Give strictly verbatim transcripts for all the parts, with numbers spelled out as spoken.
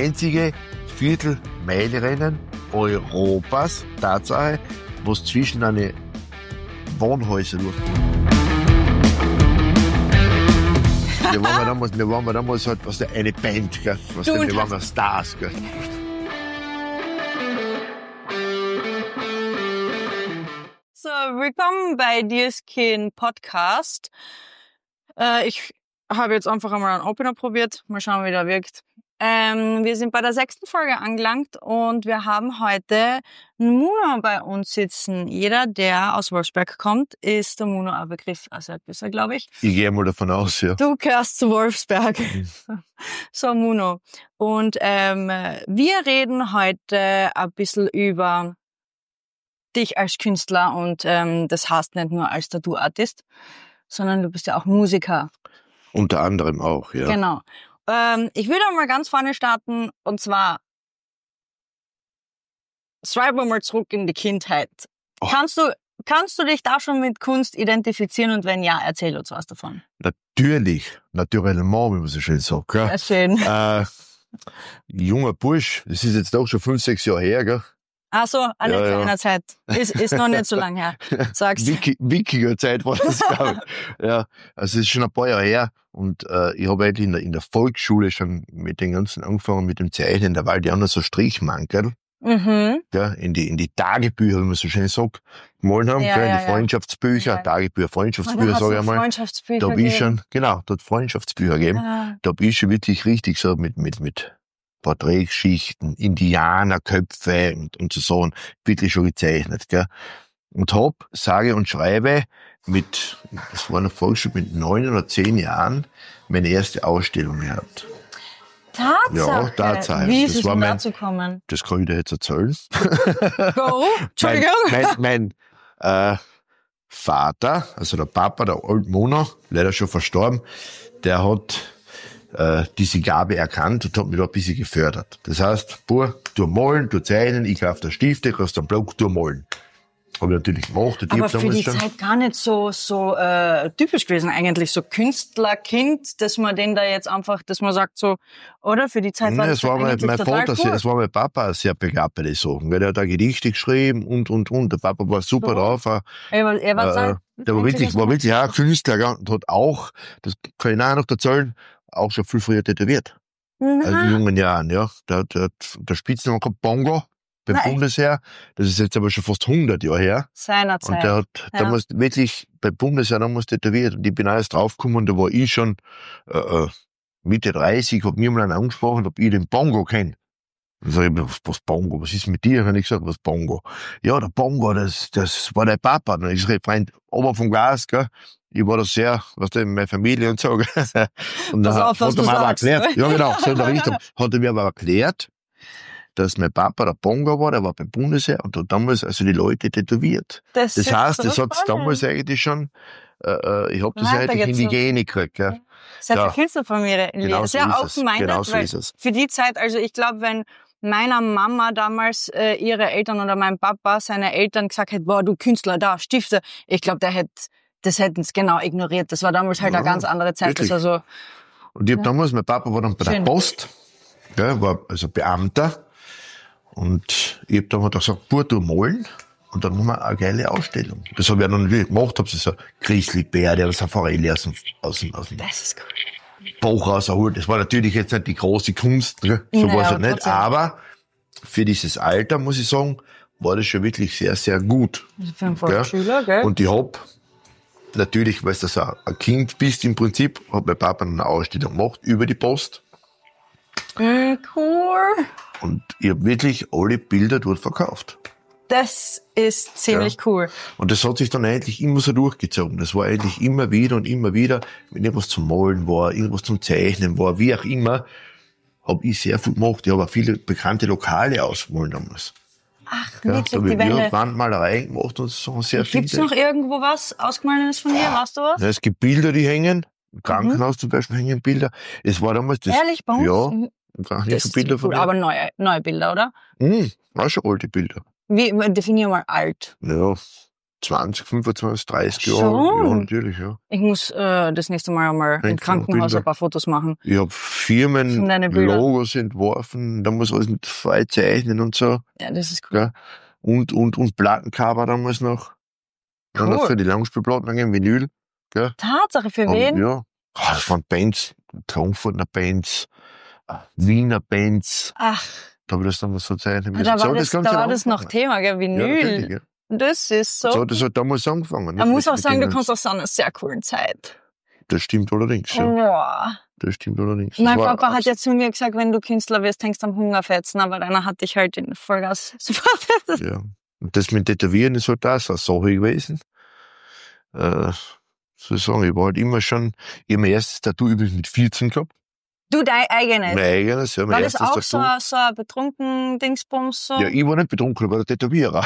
einzige Viertelmeilrennen Europas, Tatsache, wo es zwischen eine Wohnhäuser durchgeht. Wir waren damals, wir waren damals halt was der, eine Band, gell? Was Du der, und wir waren Stars. Gell? So, willkommen bei Dierskin Podcast. Äh, ich habe jetzt einfach einmal einen Opener probiert. Mal schauen, wie der wirkt. Ähm, wir sind bei der sechsten Folge angelangt und wir haben heute Muno bei uns sitzen. Jeder, der aus Wolfsberg kommt, ist der Muno ein Begriff als Erdbisser, glaube ich. Ich gehe mal davon aus, ja. Du gehörst zu Wolfsberg. Mhm. So, Muno. Und ähm, wir reden heute ein bisschen über dich als Künstler und ähm, das heißt nicht nur als Tattoo-Artist, sondern du bist ja auch Musiker. Unter anderem auch, ja. Genau. Ähm, ich würde mal ganz vorne starten und zwar schreiben wir mal zurück in die Kindheit. Oh. Kannst du kannst du dich da schon mit Kunst identifizieren und wenn ja, erzähl uns was davon. Natürlich, naturellement, wie man so schön sagt. Gell? Sehr schön. Äh, junger Bursch, das ist jetzt auch schon fünf, sechs Jahre her, gell? Ach so, auch nicht Ja, zu ja. einer Zeit. Ist, ist noch nicht so lange her. Sagst du. Wiki, wikiger Zeit war das, glaube ich. Ja, also es ist schon ein paar Jahre her und äh, ich habe eigentlich in der, in der Volksschule schon mit den ganzen angefangen, mit dem Zeichnen, da war die auch noch so Strichmankerl, Mhm. gell, in die, in die Tagebücher, wie man so schön sagt, gemalt haben, Ja, gell, in ja, die ja. Freundschaftsbücher, Ja. Tagebücher, Freundschaftsbücher, Hast sage du ich einmal. Freundschaftsbücher Da hab ich gegeben? schon, genau, dort Freundschaftsbücher gegeben. Ah. Da hab ich schon wirklich richtig so mit, mit, mit Porträtschichten, Indianerköpfe und, und so Sachen wirklich schon gezeichnet, gell. Und hab, sage und schreibe, mit, das war eine Volksschule, mit neun oder zehn Jahren meine erste Ausstellung gehabt. Tatsache. Ja, Tatsache. Wie ist Das es war denn mein- dazu gekommen? Das kann ich dir jetzt erzählen. Go. Entschuldigung. Mein, mein, mein äh, Vater, also der Papa, der alte Muno, leider schon verstorben, der hat äh, diese Gabe erkannt und hat mich da ein bisschen gefördert. Das heißt, boah, du malen, du zeichnen, ich kauf da Stifte, kannst einen Block, du malen. Habe ich natürlich gemacht. Und ich Aber hab für damals die schon, Zeit gar nicht so so äh, typisch gewesen eigentlich, so Künstlerkind, dass man den da jetzt einfach, dass man sagt so, oder? Für die Zeit war Nein, das es war mein, eigentlich mein total Vater, cool. sehr, es war mein Papa sehr begabt bei den Sachen, weil der hat da Gedichte geschrieben und, und, und. Der Papa war super So. drauf. Auch, Er war, er war äh, sein der war wirklich, war wirklich auch ein Künstler, gell, und hat auch, das kann ich nachher noch erzählen, auch schon viel früher tätowiert. Also in jungen Jahren, ja. Der hat, der hat der Spitzname gehabt, Bongo, beim Nein. Bundesheer. Das ist jetzt aber schon fast hundert Jahre her. seiner Und der Zeit. hat Ja. damals wirklich beim Bundesheer damals tätowiert. Und ich bin auch erst draufgekommen, da war ich schon äh, äh, Mitte dreißig, hab mir mal einen angesprochen, ob ich den Bongo kenne. Dann sag ich mir, was, was Bongo, was ist mit dir? Dann hab ich gesagt, was Bongo? Ja, der Bongo, das, das war dein Papa. Dann ist er Freund, ober vom Glas, gell. Ich war da sehr, was denn, meine Familie und so, gell. Und dann Pass auf, was hat er du mir aber sagst, erklärt, ne? ja genau, so in der Richtung, hat er mir aber erklärt, dass mein Papa der Bongo war, der war beim Bundesheer und hat damals also die Leute tätowiert. Das, Das ist heißt, so das hat's spannend. damals eigentlich schon, äh, äh, ich hab das eigentlich in Weitergezogen. die Gene gekriegt, gell. Seit Ja. der Künstlerfamilie. Genau so Sehr ist es. open-minded, Genau so weil ist es. für die Zeit, also ich glaube, wenn meiner Mama damals äh, ihre Eltern oder mein Papa seine Eltern gesagt hätte, boah, du Künstler, da, Stifte, ich glaube, der hätte, das hätten sie genau ignoriert. Das war damals halt Ja, eine ganz andere Zeit. wirklich. Das war so, Und ich hab Ja. damals, mein Papa war dann bei Schön. der Post, gell, war also Beamter. Und ich hab dann halt gesagt, boah, du malen. Und dann haben wir eine geile Ausstellung. Das habe ich dann natürlich gemacht, hab so Grizzlybär, der das Forelle aus dem, aus dem, aus dem das ist cool. Buch rausgeholt. Das war natürlich jetzt nicht die große Kunst, gell? So Naja, war es halt nicht. trotzdem. Aber für dieses Alter, muss ich sagen, war das schon wirklich sehr, sehr gut. Also für einen Volksschüler, gell? Und ich hab, natürlich, weil du so ein Kind bist im Prinzip, hat mein Papa eine Ausstellung gemacht über die Post. Mm, cool. Und ich hab wirklich alle Bilder dort verkauft. Das ist ziemlich cool. Und das hat sich dann eigentlich immer so durchgezogen. Das war eigentlich immer wieder und immer wieder, wenn irgendwas zum Malen war, irgendwas zum Zeichnen war, wie auch immer, hab ich sehr viel gemacht. Ich habe auch viele bekannte Lokale ausgemalt damals. Ach, Ja, wirklich, da habe die ich Wände. Wandmalerei gemacht und so sehr viele. Gibt's noch irgendwo was Ausgemalenes von dir? Weißt du was? Ja, es gibt Bilder, die hängen. Im Krankenhaus zum Beispiel hängen Bilder. Es war damals das. Ehrlich, bei uns? Ja, Mhm. im Krankenhaus Das so ist Bilder cool, von mir. aber neue, neue Bilder, oder? Hm, war schon alte Bilder. Wie, definier mal alt. Ja, zwanzig, fünfundzwanzig, dreißig Schon? Jahre. Ja, natürlich, ja. Ich muss äh, das nächste Mal mal im Hängt noch Krankenhaus Bilder. ein paar Fotos machen. Ich hab deine Bilder. Firmenlogos entworfen, da muss alles mit frei zeichnen und so. Ja, das ist cool. Gell? Und, und, und Plattencover damals noch. Dann Cool. noch für die Langspielplatten gegeben, Vinyl. Gell? Tatsache, für Und, wen? ja, ah, das waren Bands, Frankfurter Bands, ah, Wiener Bands. Ach, Da habe ich das damals so zeichnen ah, müssen. da so war hat das, da Ganze war das noch angefangen. Thema, gell? Ja, Vinyl. natürlich, ja. Das ist so. So hat das halt damals angefangen. Man nicht? muss Mit- auch mit sagen, du den- kommst aus so einer sehr coolen Zeit. Das stimmt allerdings, ja. Ja. Das stimmt allerdings. Das Mein war Papa hat abs- ja zu mir gesagt, wenn du Künstler wirst, hängst du am Hungerfetzen, aber deiner hat dich halt in Vollgas supportet. Ja. Und das mit Tätowieren ist halt auch so eine Sache gewesen. Äh, soll ich sagen, ich war halt immer schon, ich habe mein erstes Tattoo übrigens mit vierzehn gehabt. Du, dein eigenes. Mein eigenes, ja, mein War das erstes auch so, Tattoo. ein- so ein betrunken Dingsbums so? Ja, ich war nicht betrunken, ich war der Tätowierer.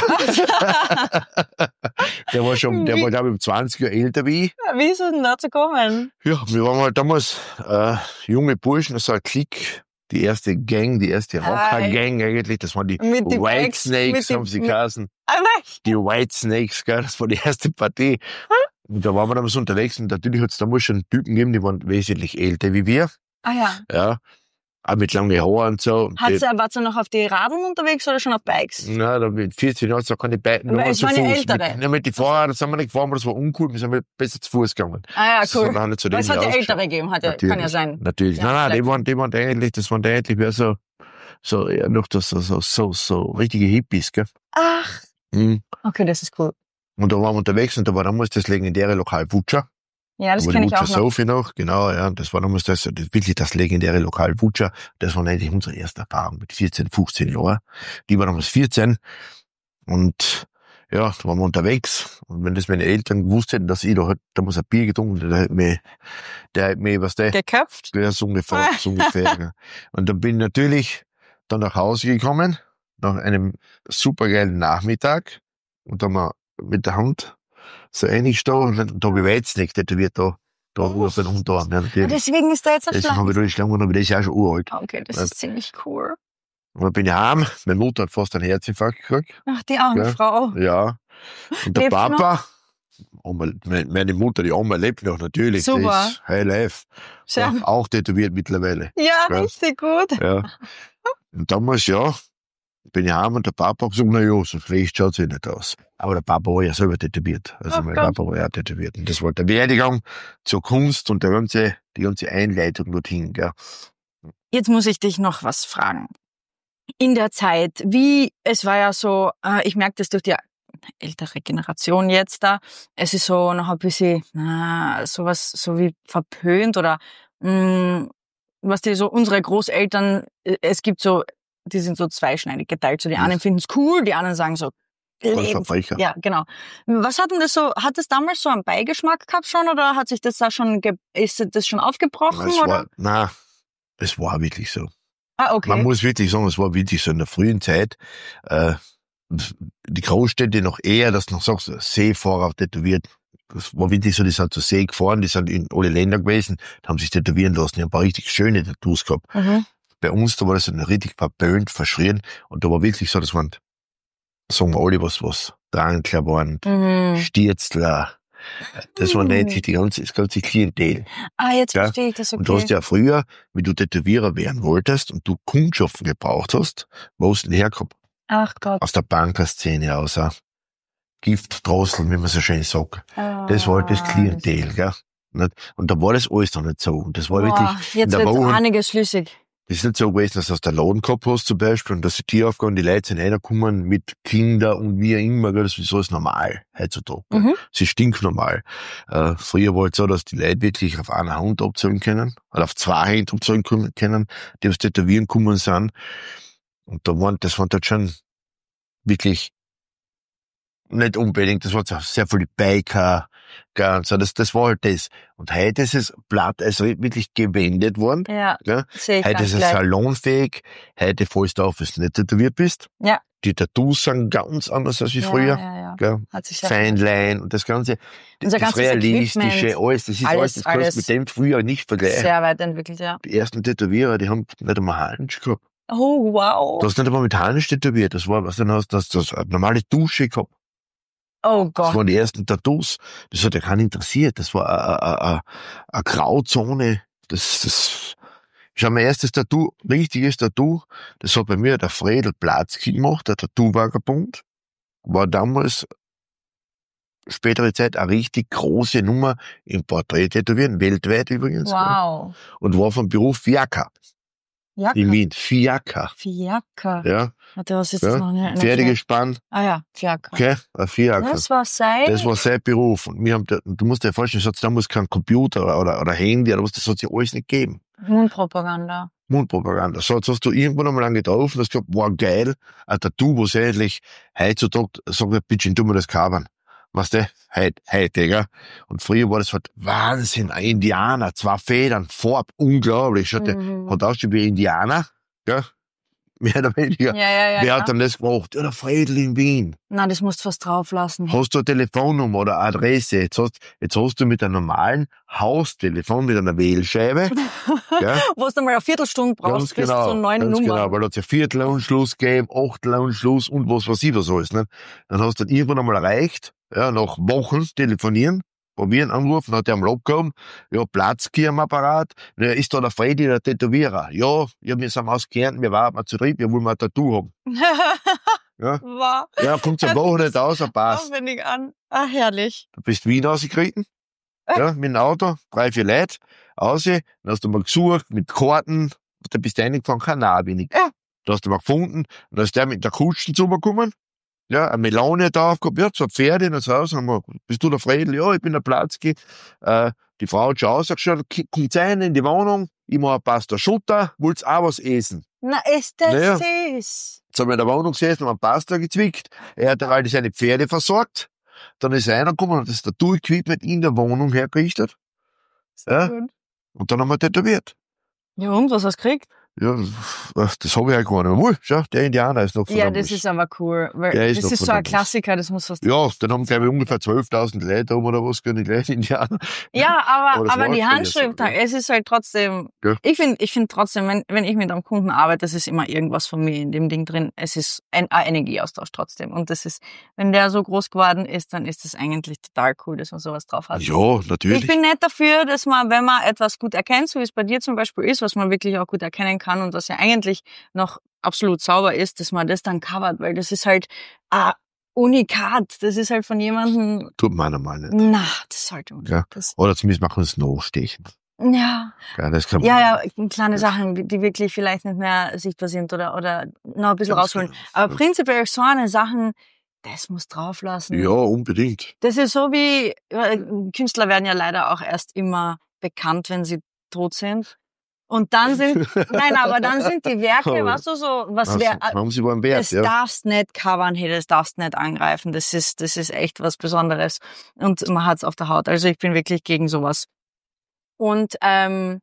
Der war schon, der war glaube ich um zwanzig Jahre älter wie ich. Wie ist es denn dazu gekommen? Ja, wir waren halt damals äh, junge Burschen, so ein Klick, die erste Gang, die erste Rocker-Gang eigentlich, das waren die Mit die White Bags, Snakes, mit die- haben sie mit- geheißen. Aber Die White Snakes, gell, das war die erste Partie. Und da waren wir damals unterwegs und natürlich hat es damals schon Typen gegeben, die waren wesentlich älter wie wir, ah ja. ja, auch mit langen Haaren und so. Und Hat's, die- warst du noch auf die Radeln unterwegs oder schon auf Bikes? Na, da mit vierzehn Jahren so keine Beine. Aber nur es zu waren ja Fuß. Ältere. Mit, ja, mit die Fahrräder sind wir nicht gefahren, aber das war uncool, wir sind besser zu Fuß gegangen. Ah ja, Das cool. hat auch nicht so Weil es hat ja dämlich Ältere gegeben, hat ja, Natürlich. kann ja sein. Natürlich. Ja, nein, nein, die vielleicht. waren, die waren eigentlich, das waren eigentlich mehr so, so, eher noch das, so, so, so, so richtige Hippies, gell. Ach, Mhm. okay, das ist cool. Und da waren wir unterwegs und da war damals das legendäre Lokal Butcher. Ja, das Da war kenne die ich auch Butcher noch. Sophie noch, genau, ja. Und das war damals das, das wirklich das legendäre Lokal Butcher. Das war eigentlich unsere erste Erfahrung mit vierzehn, fünfzehn Jahren. Die war damals vierzehn. Und, ja, da waren wir unterwegs. Und wenn das meine Eltern gewusst hätten, dass ich da halt damals ein Bier getrunken hätte, der hätte mich, der hätte mich, was der, Geköpft? ja, so ungefähr, so ungefähr. Ja. Und dann bin ich natürlich dann nach Hause gekommen, nach einem supergeilen Nachmittag. Und dann mal mit der Hand so eingestanden und da habe ich Weizenegg tätowiert, da, da Oh. auf den Unterarm. Ja, Ah, natürlich. deswegen ist da jetzt ein Deswegen habe ich Schlag. da die Schlange genommen, aber das ist ja auch schon uralt. Okay, das Ja. ist ziemlich cool. Und dann bin ich heim, meine Mutter hat fast einen Herzinfarkt gekriegt. Ach, die arme Ja. Frau. Ja. Und der Lebt sie Papa, Oma, meine meine Mutter, die Oma lebt noch, natürlich. Super. Die ist High Life. Sehr, Auch, auch tätowiert mittlerweile. ja, Ja. richtig gut. Ja. Und damals, ja, bin ich heim und der Papa hat gesagt, na ja, so schlecht schaut's ja nicht aus. Aber der Papa war ja selber tätowiert. Also Ach mein Gott. Papa war ja tätowiert. Und das war der Werdegang zur Kunst und der ganze, die ganze Einleitung dorthin, gell. Jetzt muss ich dich noch was fragen. In der Zeit, wie, es war ja so, äh, ich merke das durch die ältere Generation jetzt da, es ist so noch ein bisschen, na, sowas, so wie verpönt oder, mh, was die so, unsere Großeltern, äh, es gibt so, die sind so zweischneidig geteilt. So die einen finden es cool, die anderen sagen so, Voll Lebens- Verbrecher. ja, genau. Was hat denn das so, hat das damals so einen Beigeschmack gehabt schon oder hat sich das da schon, ge ist das schon aufgebrochen Es oder? war, na, es war wirklich so. Ah, okay. Man muss wirklich sagen, es war wirklich so in der frühen Zeit, äh, die Großstädte noch eher, dass du noch sagst, Seefahrer tätowiert. Das war wirklich so, die sind zur See gefahren, die sind in alle Länder gewesen, die haben sich tätowieren lassen, die haben ein paar richtig schöne Tattoos gehabt. Mhm. Bei uns, da war das dann richtig verpönt, verschrien, und da war wirklich so, das waren, sagen wir alle, was, was, Drankler waren, Mhm. Stierzler, das war Mhm. nicht die ganze, das ganze Klientel. Ah, jetzt Ja. verstehe ich das, Und du hast okay. ja früher, wenn du Tätowierer werden wolltest und du Kundschaften gebraucht hast, wo hast du denn hergehabt? Ach Gott. Aus der Bankerszene aus, auch. Giftdrosseln, wie man so schön sagt. Das war halt das Ah, Klientel, gell? Nicht? Und da war das alles noch nicht so. Und das war Boah, wirklich, jetzt in der wird Woche- einiges schlüssig. das ist nicht so gewesen, dass du aus der Laden gehabt hast zum Beispiel und dass die Tür aufgehen, die Leute sind reingekommen mit Kindern und wie auch immer, gell? Das ist alles normal heutzutage. gell? Mhm. Es ist stinknormal. Äh, früher war es so, dass die Leute wirklich auf einer Hand abzählen können, oder auf zwei Hände abzählen können, die aufs Tätowieren gekommen sind. Und da waren, das waren dort schon wirklich nicht unbedingt, das waren so sehr viele Biker, gell, und so, das, das war halt das. Und heute ist es platt, also wirklich gewendet worden. Ja, Gell? sehe ich Heute ganz ist es gleich. salonfähig, heute fällst du auf, wenn du nicht tätowiert bist. Ja. Die Tattoos sind ganz anders als wie Ja, früher. ja, ja. Gell? Hat sich sehr Feinlein und das Ganze, Unser das ganzes Realistische, Equipment, alles, das ist alles, alles, das kannst alles du mit dem früher nicht vergleichen. sehr weit entwickelt, ja. Die ersten Tätowierer, die haben nicht einmal Handschuhe gehabt. Oh, wow. Du hast nicht einmal mit Handschuhen tätowiert, das war, was du hast, das, das eine normale Dusche gehabt. Oh Das Gott. waren die ersten Tattoos. Das hat ja keinen interessiert. Das war eine, eine, eine Grauzone. Das, das, Ich habe mein erstes Tattoo, richtiges Tattoo, das hat bei mir der Fredel Platzki gemacht, der Tattoo-Vagabund. War damals, spätere Zeit, eine richtig große Nummer im Porträt-Tätowieren, weltweit übrigens. Wow. Und war vom Beruf Fiaker Jacke. in Wien. Fiaker. Fiaker. Ja, Warte, was ist ja. das noch? Eine, eine Pferdegespann, Ah ja, Fiaker. okay, ein Fiaker. Das war sein... Das war sein Beruf. Und wir haben, du musst dir vorstellen, es hat damals kein Computer oder, oder, oder Handy oder was, das hat sich alles nicht gegeben. Mundpropaganda. Mundpropaganda. So, jetzt hast du irgendwann einmal lang getroffen, hast gesagt, wow, geil, ein Tattoo, wo sie eigentlich heutzutage sagen, bitte, tu mir das covern. Weißt du, heute, heute, gell? Und früher war das halt Wahnsinn, ein Indianer, zwei Federn, Farb, unglaublich. Schaut, der Mhm. hat ausgesehen wie ein Indianer, gell? Mehr oder weniger. Ja, ja, ja. Wer klar. hat dann das gemacht? Ja, der Fredel in Wien. Nein, das musst du was drauflassen. Hast du eine Telefonnummer oder eine Adresse? Jetzt hast, jetzt hast du mit einem normalen Haustelefon, mit einer Wählscheibe, ja, Wo du mal eine Viertelstunde brauchst, bis zu neun ganz Nummern. genau, weil da hat's ja Viertelanschluss gegeben, Achtelanschluss und was weiß ich was alles, ne? Dann hast du dann irgendwann einmal erreicht, ja, nach Wochen telefonieren, probieren, anrufen, hat er am Lock gehabt, ja, Platzki am Apparat, ja, ist da der Freddy, der Tätowierer? Ja, ja, wir sind aus Kärnten, wir waren mal zu dritt, wir wollen mal ein Tattoo haben. Ja, War ja, kommt am Woche nicht aus, er passt. aufwendig an. Ah, herrlich. Du bist Wien rausgeritten, ja, mit dem Auto, drei, vier Leute, raus, dann hast du mal gesucht, mit Karten, da bist du reingefahren, kein Nein, bin ich. Ja. Da hast du mal gefunden, dann ist der mit der Kutsche zu mir gekommen, ja, eine Melone da aufgehabt, ja, zwei Pferde, in das Haus, haben wir, bist du der Fredel? Ja, ich bin der Platzki, äh, die Frau hat schon ausgeschaut, kommt rein in die Wohnung, ich mach ein Pasta Schutter, wollt's auch was essen? Na, ist das Naja. süß. Jetzt haben wir in der Wohnung gesessen und haben Pasta gezwickt. Er hat dann all seine Pferde versorgt. Dann ist einer gekommen und hat das Tattoo-Equipment in der Wohnung hergerichtet. Ja. Gut. Und dann haben wir tätowiert. Ja, und was hast du gekriegt? Ja, das, das habe ich halt gar nicht mehr. Schau, der Indianer ist noch von Ja, damals. das ist aber cool. Weil Der ist das noch ist von so ein damals. Klassiker, das muss was. Ja, dann haben, glaube ich, ungefähr zwölftausend Leute um oder was, können die gleich Indianer. Ja, aber, Aber das aber war die schon Handschrift, so, ja. es ist halt trotzdem, Ja. ich finde, ich finde trotzdem, wenn, wenn ich mit einem Kunden arbeite, das ist immer irgendwas von mir in dem Ding drin. Es ist ein, ein Energieaustausch trotzdem. Und das ist, wenn der so groß geworden ist, dann ist das eigentlich total cool, dass man sowas drauf hat. Ja, natürlich. Ich bin nicht dafür, dass man, wenn man etwas gut erkennt, so wie es bei dir zum Beispiel ist, was man wirklich auch gut erkennen kann und was ja eigentlich noch absolut sauber ist, dass man das dann covert, weil das ist halt ah, Unikat. Das ist halt von jemandem, Tut man normal nicht. na, das sollte man. Ja. Das, Oder zumindest machen wir es nachstechen. ja, Ja, das kann man. ja, ja, kleine Sachen, die, die wirklich vielleicht nicht mehr sichtbar sind oder, oder noch ein bisschen Ganz rausholen. genau. Aber prinzipiell so eine Sachen, das muss drauflassen. Ja, unbedingt. Das ist so wie, äh, Künstler werden ja leider auch erst immer bekannt, wenn sie tot sind. Und dann sind, nein, aber dann sind die Werke, Oh. weißt du, so, was Also, wär, haben sie wohl einen Wert, das ja. darfst nicht covern, hey, das darfst nicht angreifen. Das ist, das ist echt was Besonderes. Und man hat's auf der Haut. Also ich bin wirklich gegen sowas. Und, ähm,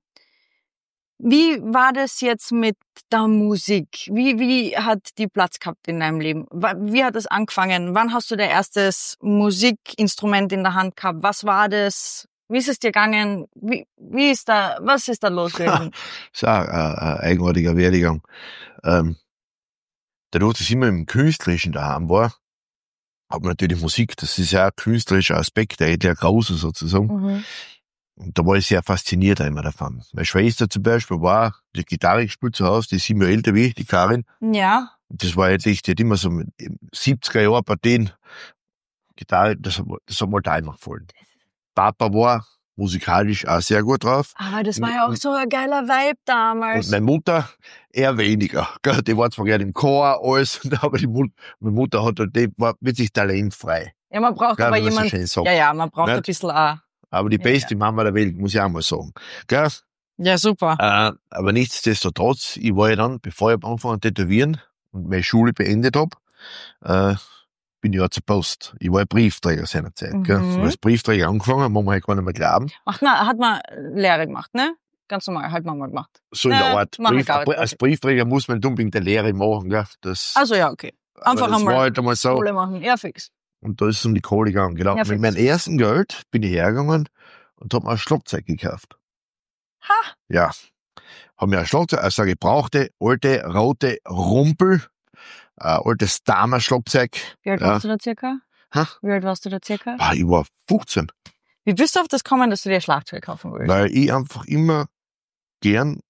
wie war das jetzt mit der Musik? Wie, wie hat die Platz gehabt in deinem Leben? Wa- Wie hat es angefangen? Wann hast du dein erstes Musikinstrument in der Hand gehabt? Was war das? Wie ist es dir gegangen? Wie, wie ist da, was ist da los gewesen? Das ist auch ein, ein eigenartiger Werdegang. Ähm, dadurch, dass ich immer im Künstlerischen daheim war, hat man natürlich Musik, das ist ja ein künstlerischer Aspekt, der der große sozusagen. Mhm. Und da war ich sehr fasziniert immer davon. Meine Schwester zum Beispiel war, die Gitarre gespielt zu Hause, die ist sieben Jahre älter wie ich, die Karin. Ja. Und das war eigentlich, die hat immer so mit siebziger Jahren Partien Gitarre, das, hat- das hat mir halt einfach gefallen. Papa war musikalisch auch sehr gut drauf. Aber das war ja auch so ein geiler Vibe damals. Und meine Mutter eher weniger. Gell? Die war zwar gerne im Chor, alles, aber die Mut, meine Mutter hat halt, die war wirklich talentfrei. Ja, man braucht Gell, aber wenn man so jemand, schön sagt. ja, ja, man braucht Nicht? ein bisschen auch. Aber die Ja, beste Mama der Welt, muss ich auch mal sagen. Gell? Ja, super. Äh, aber nichtsdestotrotz, ich war ja dann, bevor ich angefangen zu tätowieren und meine Schule beendet hab, äh, bin ich ja zur Post. Ich war ja Briefträger seinerzeit. Mhm. Gell? Als Briefträger angefangen, muss man halt gar nicht mehr glauben. Macht man, hat man Lehre gemacht, ne? Ganz normal, hat man mal gemacht. So in der Ja, Art. machen wir Brief, gar nicht, als okay. Briefträger muss man nicht unbedingt eine Lehre machen. Gell? Das, Also ja, okay. Einfach aber das einmal war halt einmal so. Kohle machen. Ja, fix. Und da ist es um die Kohle gegangen. Genau. Ja, Mit fix. meinem ersten Geld bin ich hergegangen und hab mir ein Schlagzeug gekauft. Ha! Ja. Hab mir ein Schlagzeug, also eine gebrauchte, alte, rote Rumpel, ein altes Damer-Schlagzeug. Wie alt Ja. warst du da circa? Ha? Wie alt warst du da circa? Ah, ich war fünfzehn, Wie bist du auf das gekommen, dass du dir ein Schlagzeug kaufen willst? weil ich einfach immer gern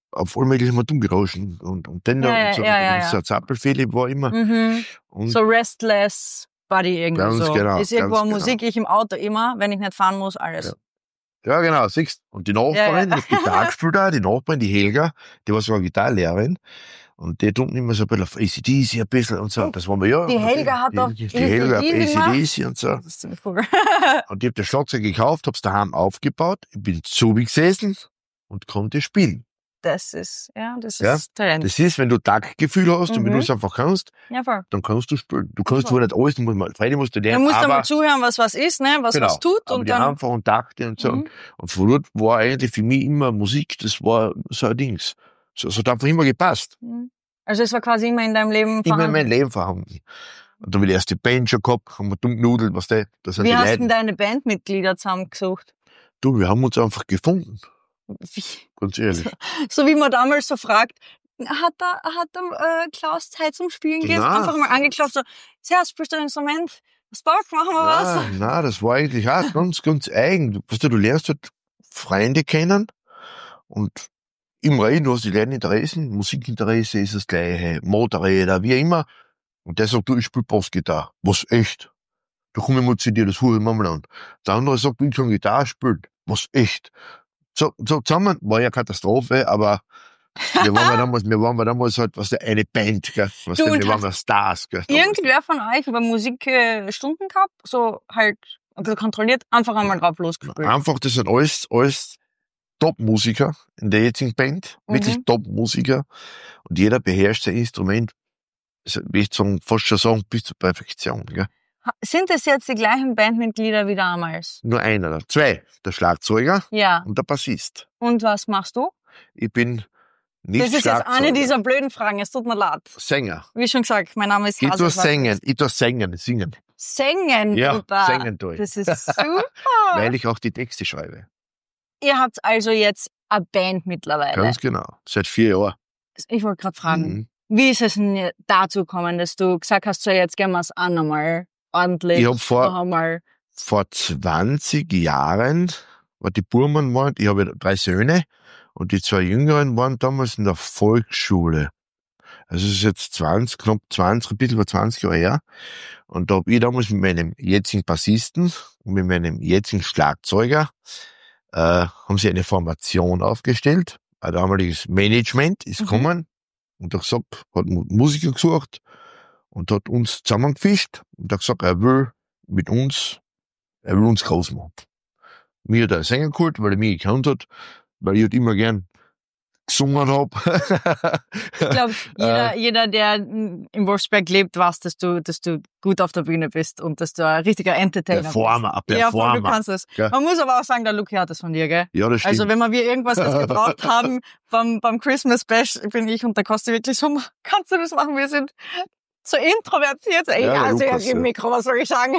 auf alle möglichen mal dumm gerauschen. Und, und dann Ja, ja, so, ja, ja, so ja. ein Zappelfehler war immer. Mhm. Und So restless Body irgendwie ganz so. genau, Ist irgendwo ganz Musik, genau. ich im Auto immer, wenn ich nicht fahren muss, alles. Ja. Ja, genau, siehst. Und die Nachbarin, Ja, ja. die Gitarre gespielt hat, die Nachbarin, die Helga, die war sogar Gitarrlehrerin. Und die tut immer so ein bisschen auf A C D C ein bisschen und so. Das war mir ja. Die Helga hat die, auf die, die Helga auf A C D C A C D C und so. Das ist ziemlich cool. Und ich hab das Schlagzeug gekauft, hab's daheim aufgebaut, ich bin zu wie gesessen und konnte spielen. Das ist, ja, das Ja, ist Talent. Das ist, wenn du Taktgefühl hast und wenn Mhm. du es einfach kannst, Ja, voll. dann kannst du spielen. Du kannst Voll. zwar nicht alles, du musst mal, Freilich musst du Du lernen, musst aber, einmal zuhören, was was ist, ne, was genau, was tut aber und die dann. einfachen Takte und so. Mhm. Und, und von dort war eigentlich für mich immer Musik, das war so ein Dings. So, es hat einfach immer gepasst. Mhm. Also es war quasi immer in deinem Leben Immer in vorhanden. meinem Leben vorhanden. Und da habe ich die erste Band schon gehabt, haben wir dumm genudelt, was der, das sind Wie die hast du Leute. denn deine Bandmitglieder zusammengesucht? Du, wir haben uns einfach gefunden, Wie? ganz ehrlich. So wie man damals so fragt, hat da, hat da äh, Klaus Zeit zum Spielen gegeben? Nein. Einfach mal angeklopft, so, sehr, spielst du ein Instrument? Was Bock, machen wir was? Nein, nein, das war eigentlich auch ganz, ganz eigen. Du, weißt du, du lernst halt Freunde kennen und im Reden, du hast die gleichen Interessen, Musikinteresse ist das gleiche, Motorräder, wie immer. Und der sagt, du, ich spiel Bassgitarre. Was, echt? Da komm ich mal zu dir, das hole ich mir mal an. Der andere sagt, ich kann Gitarre spielen. Was, echt? So, so zusammen war ja Katastrophe, aber wir waren ja damals, wir waren ja damals halt, was der, eine Band, gell? Was Du, denn, und wir waren hast ja Stars, gell? damals. Irgendwer von euch über Musik äh, Stunden gehabt? So halt ein bisschen kontrolliert, einfach einmal drauf losgespielt. Einfach, das sind alles, alles Top-Musiker in der jetzigen Band. Mhm. Wirklich Top-Musiker. Und jeder beherrscht sein Instrument, also, wie ich sagen, fast schon sagen, bis zur Perfektion, gell? Ha- Sind es jetzt die gleichen Bandmitglieder wie damals? Nur einer, zwei. Der Schlagzeuger Ja. und der Bassist. Und was machst du? Ich bin nicht Das ist jetzt Schlagzeuger. eine dieser blöden Fragen, es tut mir leid. Sänger. Wie schon gesagt, mein Name ist Ich Hase. tu singen, ich tu singen, singen. Singen, Ja, Opa. singen tu ich. Das ist super. Weil ich auch die Texte schreibe. Ihr habt also jetzt eine Band mittlerweile. Ganz genau. Seit vier Jahren. Ich wollte gerade fragen, Mhm. wie ist es denn dazu gekommen, dass du gesagt hast, so jetzt gehen wir es an einmal ordentlich. Ich hab vor- noch einmal. Vor zwanzig Jahren, war die Burmann waren, ich habe ja drei Söhne und die zwei Jüngeren waren damals in der Volksschule. Also es ist jetzt zwanzig, knapp zwanzig, ein bisschen über zwanzig Jahre her. Und da habe ich damals mit meinem jetzigen Bassisten und mit meinem jetzigen Schlagzeuger äh, haben sie eine Formation aufgestellt. Ein damaliges Management ist Mhm. gekommen und hat gesagt, hat Mu- Musiker gesucht und hat uns zusammengefischt und hat gesagt, er will mit uns, er will uns groß machen. Mir hat er einen Sänger geholt, weil er mich gekannt hat, weil ich halt immer gern gesungen hab. Ich glaube, jeder, jeder, der in Wolfsberg lebt, weiß, dass du, dass du gut auf der Bühne bist und dass du ein richtiger Entertainer Performer, bist. Ja, voll, du Performer. kannst es. Gell? Man muss aber auch sagen, der Luki hat es von dir, gell? Ja, das stimmt. Also wenn wir wir irgendwas jetzt gebraucht haben beim, beim Christmas Bash, bin ich und der Kosti wirklich so, kannst du das machen? Wir sind so introvertiert. Ja, Ja, der also Lukas, ja, im ja. Mikro, was soll ich sagen?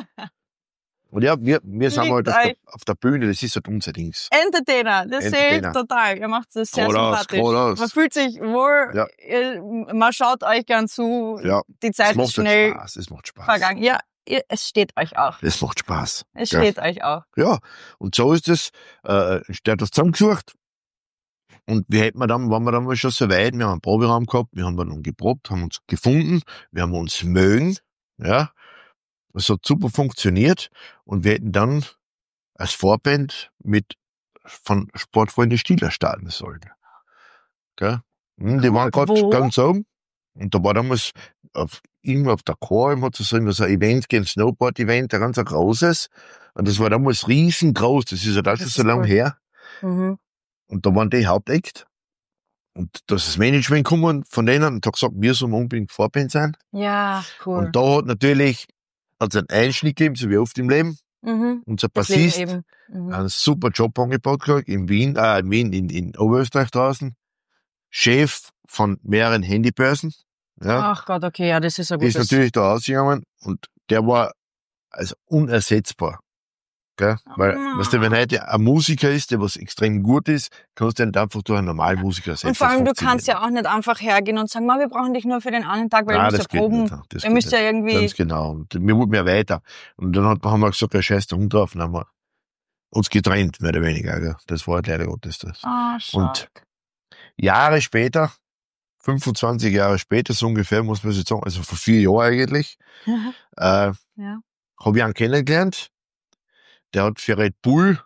Und ja, wir, wir sind Liegt halt auf der, euch. auf der Bühne, das ist halt unser Dings. Entertainer, das sehe ich Entertainer. total. Ihr macht das sehr Geradeaus, sympathisch. geradeaus. Man fühlt sich wohl, Ja. ihr- man schaut euch gern zu, Ja, die es Zeit ist macht halt schnell Spaß, es macht Spaß. vergangen. Ja, ihr, es steht euch auch. Es macht Spaß. Es Gell? steht euch auch. Ja, und so ist es, äh, der hat das zusammengesucht. Und wir hätten wir dann, waren wir dann mal schon so weit, wir haben einen Proberaum gehabt, wir haben dann geprobt, haben uns gefunden, wir haben uns mögen, ja. Es hat super funktioniert und wir hätten dann als Vorband mit von Sportfreunde Stieler starten sollen. Gell? Hm, die waren gerade Wo? ganz oben und da war damals auf, irgendwo auf der Chor, hat es so ein Event gegeben, Snowboard-Event, ein ganz großes. Und das war damals riesengroß, das ist ja das schon Das so ist lange cool. her. Mhm. Und da waren die Hauptakt. Und da ist das Management gekommen von denen und hat gesagt, wir sollen unbedingt Vorband sein. Ja, cool. Und da hat natürlich, hat es einen Einschnitt gegeben, so wie oft im Leben. mhm. Unser Das Leben Bassist, eben. Mhm. einen super Job angebaut gekriegt, in Wien, äh, in Wien, in, in Oberösterreich draußen. Chef von mehreren Handybörsen. Ja. Ach Gott, okay, ja, das ist ein Die ist gutes. natürlich da ausgegangen und der war also unersetzbar. Gell? Weil, Ah. weißt du, wenn heute ein Musiker ist, der was extrem gut ist, kannst du nicht einfach durch einen normalen Musiker ersetzen. Und vor allem, du Das kannst ja funktioniert auch nicht einfach hergehen und sagen, "Ma, wir brauchen dich nur für den einen Tag, weil nicht. Nein, ihr das müsst ja geht proben. nicht. Das Ihr geht müsst ja nicht. irgendwie, Ganz genau. Und wir wollten ja weiter. Und dann hat, haben wir gesagt, ja, scheiß der Hund drauf. Und dann haben wir uns getrennt, mehr oder weniger. Gell? Das war halt leider Gottes das. ah, Und stark. Jahre später, fünfundzwanzig Jahre später, so ungefähr, muss man jetzt sagen, also vor vier Jahren eigentlich, äh, Ja. habe ich einen kennengelernt, der hat für Red Bull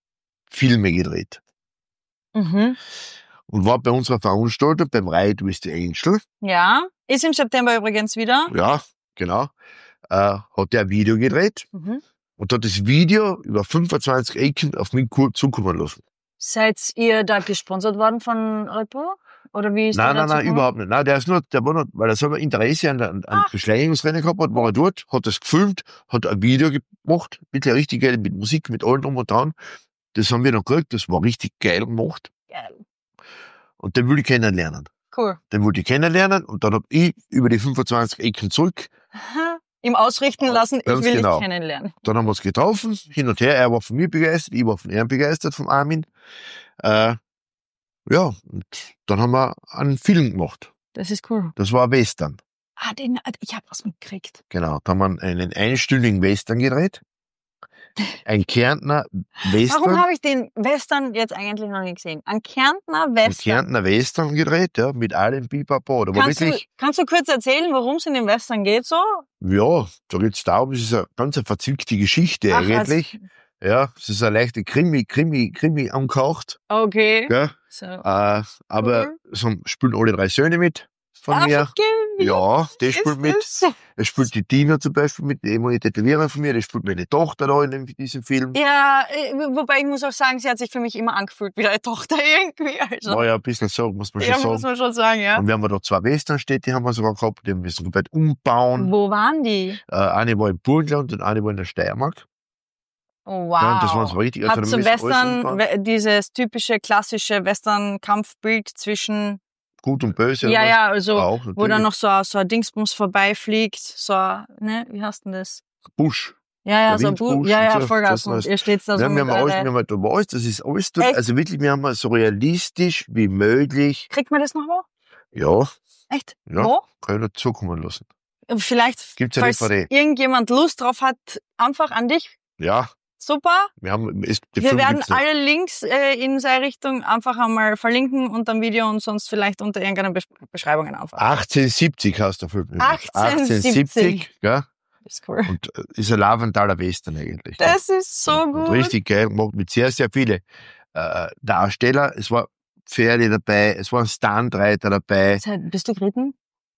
Filme gedreht. Mhm. Und war bei unserer Veranstaltung beim Ride with the Angel. Ja. Ist im September übrigens wieder. Ja, genau. Äh, hat der ein Video gedreht Mhm. und hat das Video über fünfundzwanzig Ecken auf mich ku- zukommen lassen. Seid ihr da gesponsert worden von Red Bull? Oder wie ist Nein, der nein, dazu nein, gekommen? überhaupt nicht. Nein, der ist nur, der war nur, weil er selber Interesse an, an, an Ach. Beschleunigungsrennen gehabt hat, war er dort, hat das gefilmt, hat ein Video gemacht, mit der richtig geil, mit Musik, mit allem drum und dran. Das haben wir noch gekriegt, das war richtig geil gemacht. Geil. Und den will ich kennenlernen. Cool. Den wollte ich kennenlernen und dann hab ich über die fünfundzwanzig Ecken zurück, Ihm ausrichten lassen, ich Ganz will genau. dich kennenlernen. dann haben wir uns getroffen, hin und her, er war von mir begeistert, ich war von ihm begeistert, vom Armin. Äh, ja, und dann haben wir einen Film gemacht. Das ist cool. Das war ein Western. Ah, den, ich hab was mitgekriegt. Genau, da haben wir einen einstündigen Western gedreht. Ein Kärntner Western. Warum habe ich den Western jetzt eigentlich noch nicht gesehen? Ein Kärntner Ein Western. Kärntner Western gedreht, ja, mit allem Pipapo. Da war Kannst du, wirklich, kannst du kurz erzählen, worum es in dem Western geht so? ja, da geht's darum, es ist eine ganz eine verzwickte Geschichte Ach, eigentlich. Ja, es ist eine leichte Krimi, Krimi, Krimi angehaucht, Okay. gell? So. Äh, aber es haben- spielen alle drei Söhne mit von Ah, mir. vergib mich. Ja, die Ist spielt mit. das- Es spielt die Tina zum Beispiel mit, die ehemalige Tätowiererin von mir, die spielt meine Tochter da in dem- diesem Film. Ja, äh, wobei ich muss auch sagen, sie hat sich für mich immer angefühlt wie eine Tochter irgendwie. Also. War ja ein bisschen so, muss man schon Ja, sagen. muss man schon sagen, ja. Und wir haben da zwei Westernstädte haben wir sogar gehabt, die haben wir so komplett umbauen. Wo waren die? Äh, eine war im Burgenland und eine war in der Steiermark. Oh, wow. Ja, und das war so richtig. Also Hat da zum müssen alles Western, umbauen. we- dieses typische klassische Western-Kampfbild zwischen, Gut und böse. ja, oder was? ja, also, Auch, wo natürlich. dann noch so, so ein Dingsbums vorbeifliegt, so, ne, wie heißt denn das? Busch. Ja, ja, Der so, Bu Windbusch ja, und ja, so, Vollgas. das Und war's. ihr steht da so Ja, wir mit haben alles, wir eure, haben halt da war alles, das ist alles, dort- Echt? also wirklich, wir haben so realistisch wie möglich, kriegt man das noch wo? ja, Echt? Ja. Wo? können wir zukommen lassen. Vielleicht, Gibt's ja falls D V D. irgendjemand Lust drauf hat, einfach an dich. Ja, Super. wir haben, es, die Wir Film werden gibt's noch. alle Links äh, in seine Richtung einfach einmal verlinken unter dem Video und sonst vielleicht unter irgendeiner Besch Beschreibungen einfach. achtzehnhundertsiebzig heißt der Film. achtzehnhundertsiebzig. gell? Das ist cool. Und äh, ist ein Laventaler Western eigentlich. Das ist so und, gut. und richtig geil gemacht mit sehr, sehr viele äh, Darsteller. Es war Pferde dabei, es war ein Stuntreiter dabei. Seit- Bist du geritten?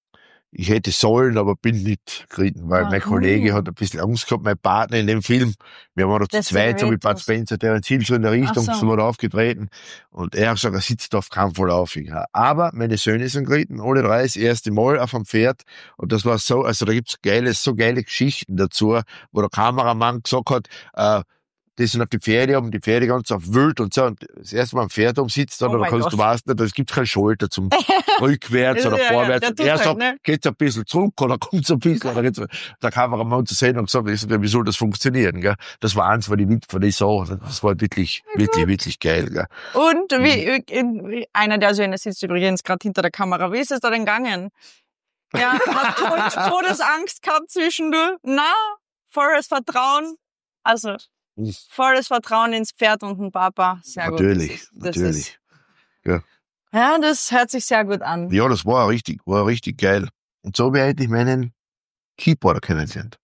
Ich hätte sollen, aber bin nicht geritten, weil mein Warum? Kollege hat ein bisschen Angst gehabt, mein Partner in dem Film. Wir waren noch zu Das zweit, so mit Bud Ratus. Spencer, der hat Hill so in der Richtung, Ach so. so wir da aufgetreten. Und er hat gesagt, er sitzt auf keinen Fall auf. Ich, aber meine Söhne sind geritten, alle drei das erste Mal auf einem Pferd. Und das war so, also da gibt's geile, so geile Geschichten dazu, wo der Kameramann gesagt hat, äh, die sind auf die Pferde, haben die Pferde ganz auf wild und so. Und das erste Mal am Pferd umsitzt, dann, Oh oder mein kannst Gott. du weißt nicht, es gibt keinen Schalter zum rückwärts oder Ja, ja, vorwärts. der Und tut er halt, sagt, ne? geht's ein bisschen zurück oder kommt's ein bisschen, oder geht's, der Kameramann zu sehen und gesagt, ich sag, wie soll das funktionieren, gell? Das war eins von die Witz von die Sachen. Das war wirklich, wirklich, wirklich geil, gell? Und Mhm. wie, wie einer der Söhne sitzt übrigens gerade hinter der Kamera. Wie ist es da denn gegangen? Ja, hast du Todesangst gehabt zwischendurch? Na, volles Vertrauen. Also, Mhm. volles Vertrauen ins Pferd und den Papa. Sehr Natürlich, gut. Das ist, das natürlich. Ist, ja, das hört sich sehr gut an. Ja, das war richtig, war richtig geil. Und so habe ich eigentlich meinen Keyboarder kennengelernt.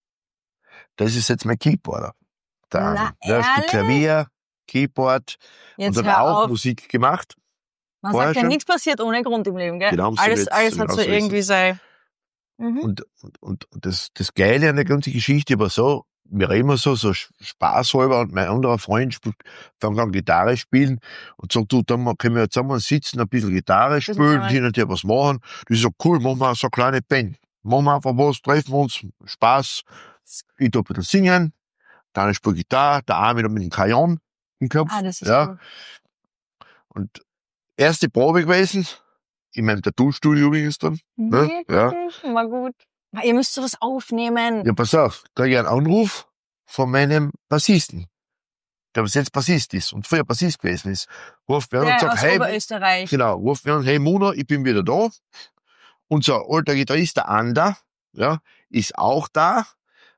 Das ist jetzt mein Keyboarder. Der Na, Armin. Der spielt ehrlich? Klavier, Keyboard Jetzt und hat hör auch auf. Musik gemacht. Man vorher sagt ja, schon. nichts passiert ohne Grund im Leben, gell? Genau, so alles wird's- alles hat genau so so ist irgendwie es. sein. Mhm. Und, und, und das, das Geile an der ganzen Geschichte war so, wir reden immer so, so spaßhalber und mein anderer Freund spielt, fängt an Gitarre spielen und sagt, du, dann mal- können wir jetzt zusammen sitzen, ein bisschen Gitarre ist spielen, geil. hin und her was machen. Das ist so cool, machen wir so eine kleine Band. Machen wir einfach was, treffen wir uns, Spaß. Ich tu ein bisschen singen, dann spielt Gitarre, der Armin hat mit dem Kajon im Kopf. Ah, das ist ja. cool. Und erste Probe gewesen, in meinem Tattoo-Studio übrigens dann. Ne? Ja. War gut. Aber ihr müsst sowas aufnehmen. Ja, pass auf, krieg ich einen Anruf von meinem Bassisten, der bis jetzt Bassist ist und früher Bassist gewesen ist. Ruft mir an und Der sagt, aus hey, Oberösterreich. genau, ruft mir an, hey Mona, ich bin wieder da. Unser alter Gitarrist, der Ander, ja, ist auch da.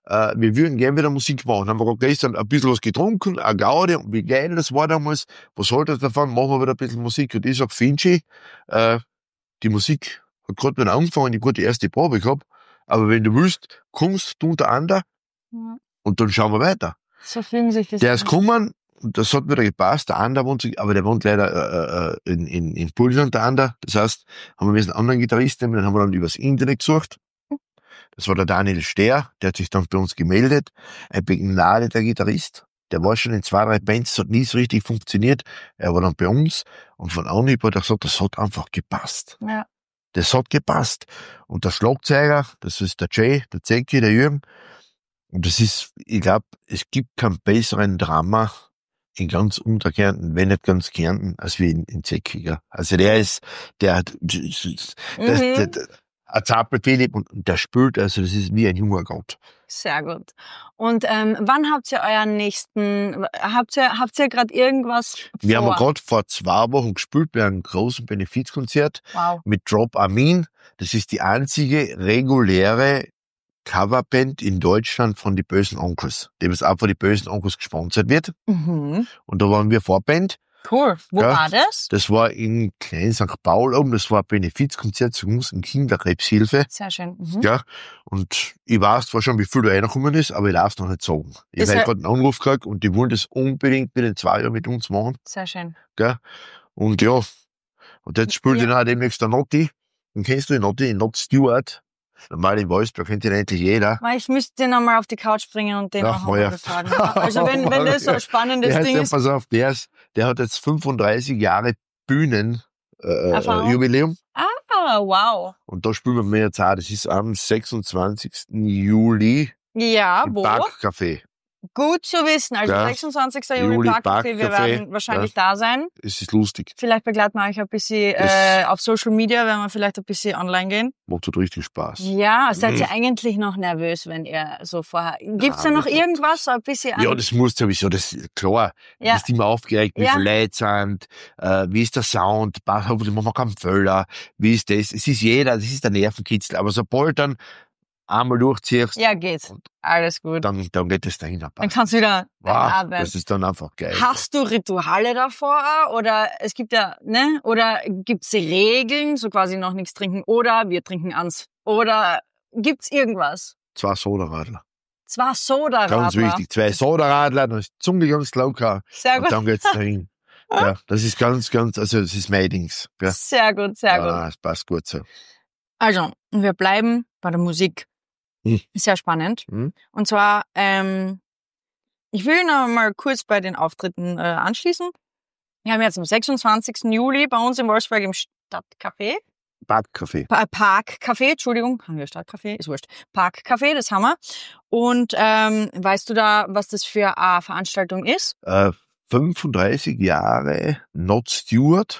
äh, wir würden gerne wieder Musik machen. Haben wir gerade gestern ein bisschen was getrunken, eine Gaudi, und wie geil das war damals. Was haltet ihr davon? Machen wir wieder ein bisschen Musik. Und ich sag, Finchi, äh, die Musik hat gerade wieder angefangen, ich habe gerade die erste Probe gehabt, aber wenn du willst, kommst du untereinander Ja. und dann schauen wir weiter. So fühlen sich das Der an. ist gekommen, und das hat wieder gepasst, der andere wohnt, aber der wohnt leider äh, in, in, in Pulsland, der andere. Das heißt, haben wir einen anderen Gitarristen, den haben wir dann übers Internet gesucht. Das war der Daniel Stehr, der hat sich dann bei uns gemeldet. Ein begnadeter Gitarrist. Der war schon in zwei, drei Bands, das hat nie so richtig funktioniert. Er war dann bei uns, und von Anhieb hat er gesagt, das hat einfach gepasst. Ja. Das hat gepasst. Und der Schlagzeuger, das ist der Jay, der Zecki, der Jürgen. Und das ist, ich glaube, es gibt keinen besseren Drama in ganz Unterkärnten, wenn nicht ganz Kärnten, als wie in, in Zecki. Gell? Also der ist, der hat, das, Mhm. der, der, ein Zappel Philipp, und, und der spült, also das ist wie ein junger Gott. Sehr gut. Und ähm, wann habt ihr euren nächsten, habt ihr, habt ihr gerade irgendwas Wir vor? haben gerade vor zwei Wochen gespielt bei einem großen Benefizkonzert Wow. mit Drop Amin. Das ist die einzige reguläre Coverband in Deutschland von die Bösen Onkels, die was auch von die Bösen Onkels gesponsert wird. Mhm. Und da waren wir Vorband. Cool. Wo Ja. war das? Das war in Klein Sankt Paul oben, das war ein Benefizkonzert zu uns in Kinderkrebshilfe. Sehr schön. Mhm. Ja, und ich weiß zwar schon, wie viel da reingekommen ist, aber ich darf es noch nicht sagen. Ich Ist habe ja- gerade einen Anruf gekriegt, und die wollen das unbedingt wieder in zwei Jahren mit uns machen. Sehr schön. Gell? Und ja, und jetzt spielt Ja. ich nachher demnächst der Notti. Und kennst du den Notti, den Not Stewart? Normal in Wolfsburg kennt ihn endlich jeder. Weil ich müsste den einmal auf die Couch bringen und den Ja, auch mal ja. mal befragen. Also wenn, wenn das so ein spannendes der, ist, Ding der, ist. pass auf, der, ist, der hat jetzt fünfunddreißig Jahre Bühnen äh, Erfahrung. äh, Jubiläum. Ah, wow. Und da spielen wir mehr jetzt auch. Das ist am sechsundzwanzigsten Juli Ja, im wo? Parkcafé. Gut zu wissen. Also Ja. sechsundzwanzigsten Juli, Juli, Parkcafé, wir Parkcafé. werden wahrscheinlich da sein. Es ist lustig. Vielleicht begleiten wir euch ein bisschen äh, auf Social Media, wenn wir vielleicht ein bisschen online gehen. Macht halt richtig Spaß. Ja, seid Mhm. ihr eigentlich noch nervös, wenn ihr so vorher... Gibt's da Nein, noch wir- irgendwas, so ein bisschen an... Ja, das muss sowieso, das ist klar. Du Ja. bist immer aufgeregt, wie Ja. viele Leute sind, äh, wie ist der Sound, passt, hoffentlich machen wir keinen Fehler, wie ist das? Es ist jeder, das ist der Nervenkitzel, aber sobald dann einmal durchziehst, Ja, geht. Alles gut. Dann, dann, dann geht es dahin. dann kannst du wieder Wow, arbeiten. das ist dann einfach geil. Hast du Rituale davor? Oder es gibt ja, ne? Oder gibt's Regeln, so quasi noch nichts trinken? Oder wir trinken ans? Oder gibt's irgendwas? Zwei Sodaradler. Zwei Soda-Radler. Ganz wichtig. Zwei Sodaradler, dann ist die Zunge ganz locker Sehr und gut. dann geht's dahin. Ja, das ist ganz, ganz, also das ist mein Dings. Ja. Sehr gut, sehr gut. Ah, das passt gut so. Also, wir bleiben bei der Musik. Hm. Sehr spannend. Hm. Und zwar, ähm, ich will noch mal kurz bei den Auftritten äh, anschließen. Wir haben jetzt am sechsundzwanzigsten Juli bei uns in Wolfsburg im Stadtcafé, Parkcafé. Pa- Parkcafé, Entschuldigung, haben wir Stadtcafé, ist wurscht. Parkcafé, das haben wir. Und ähm, weißt du da, was das für eine Veranstaltung ist? Äh, fünfunddreißig Jahre Not Stewart.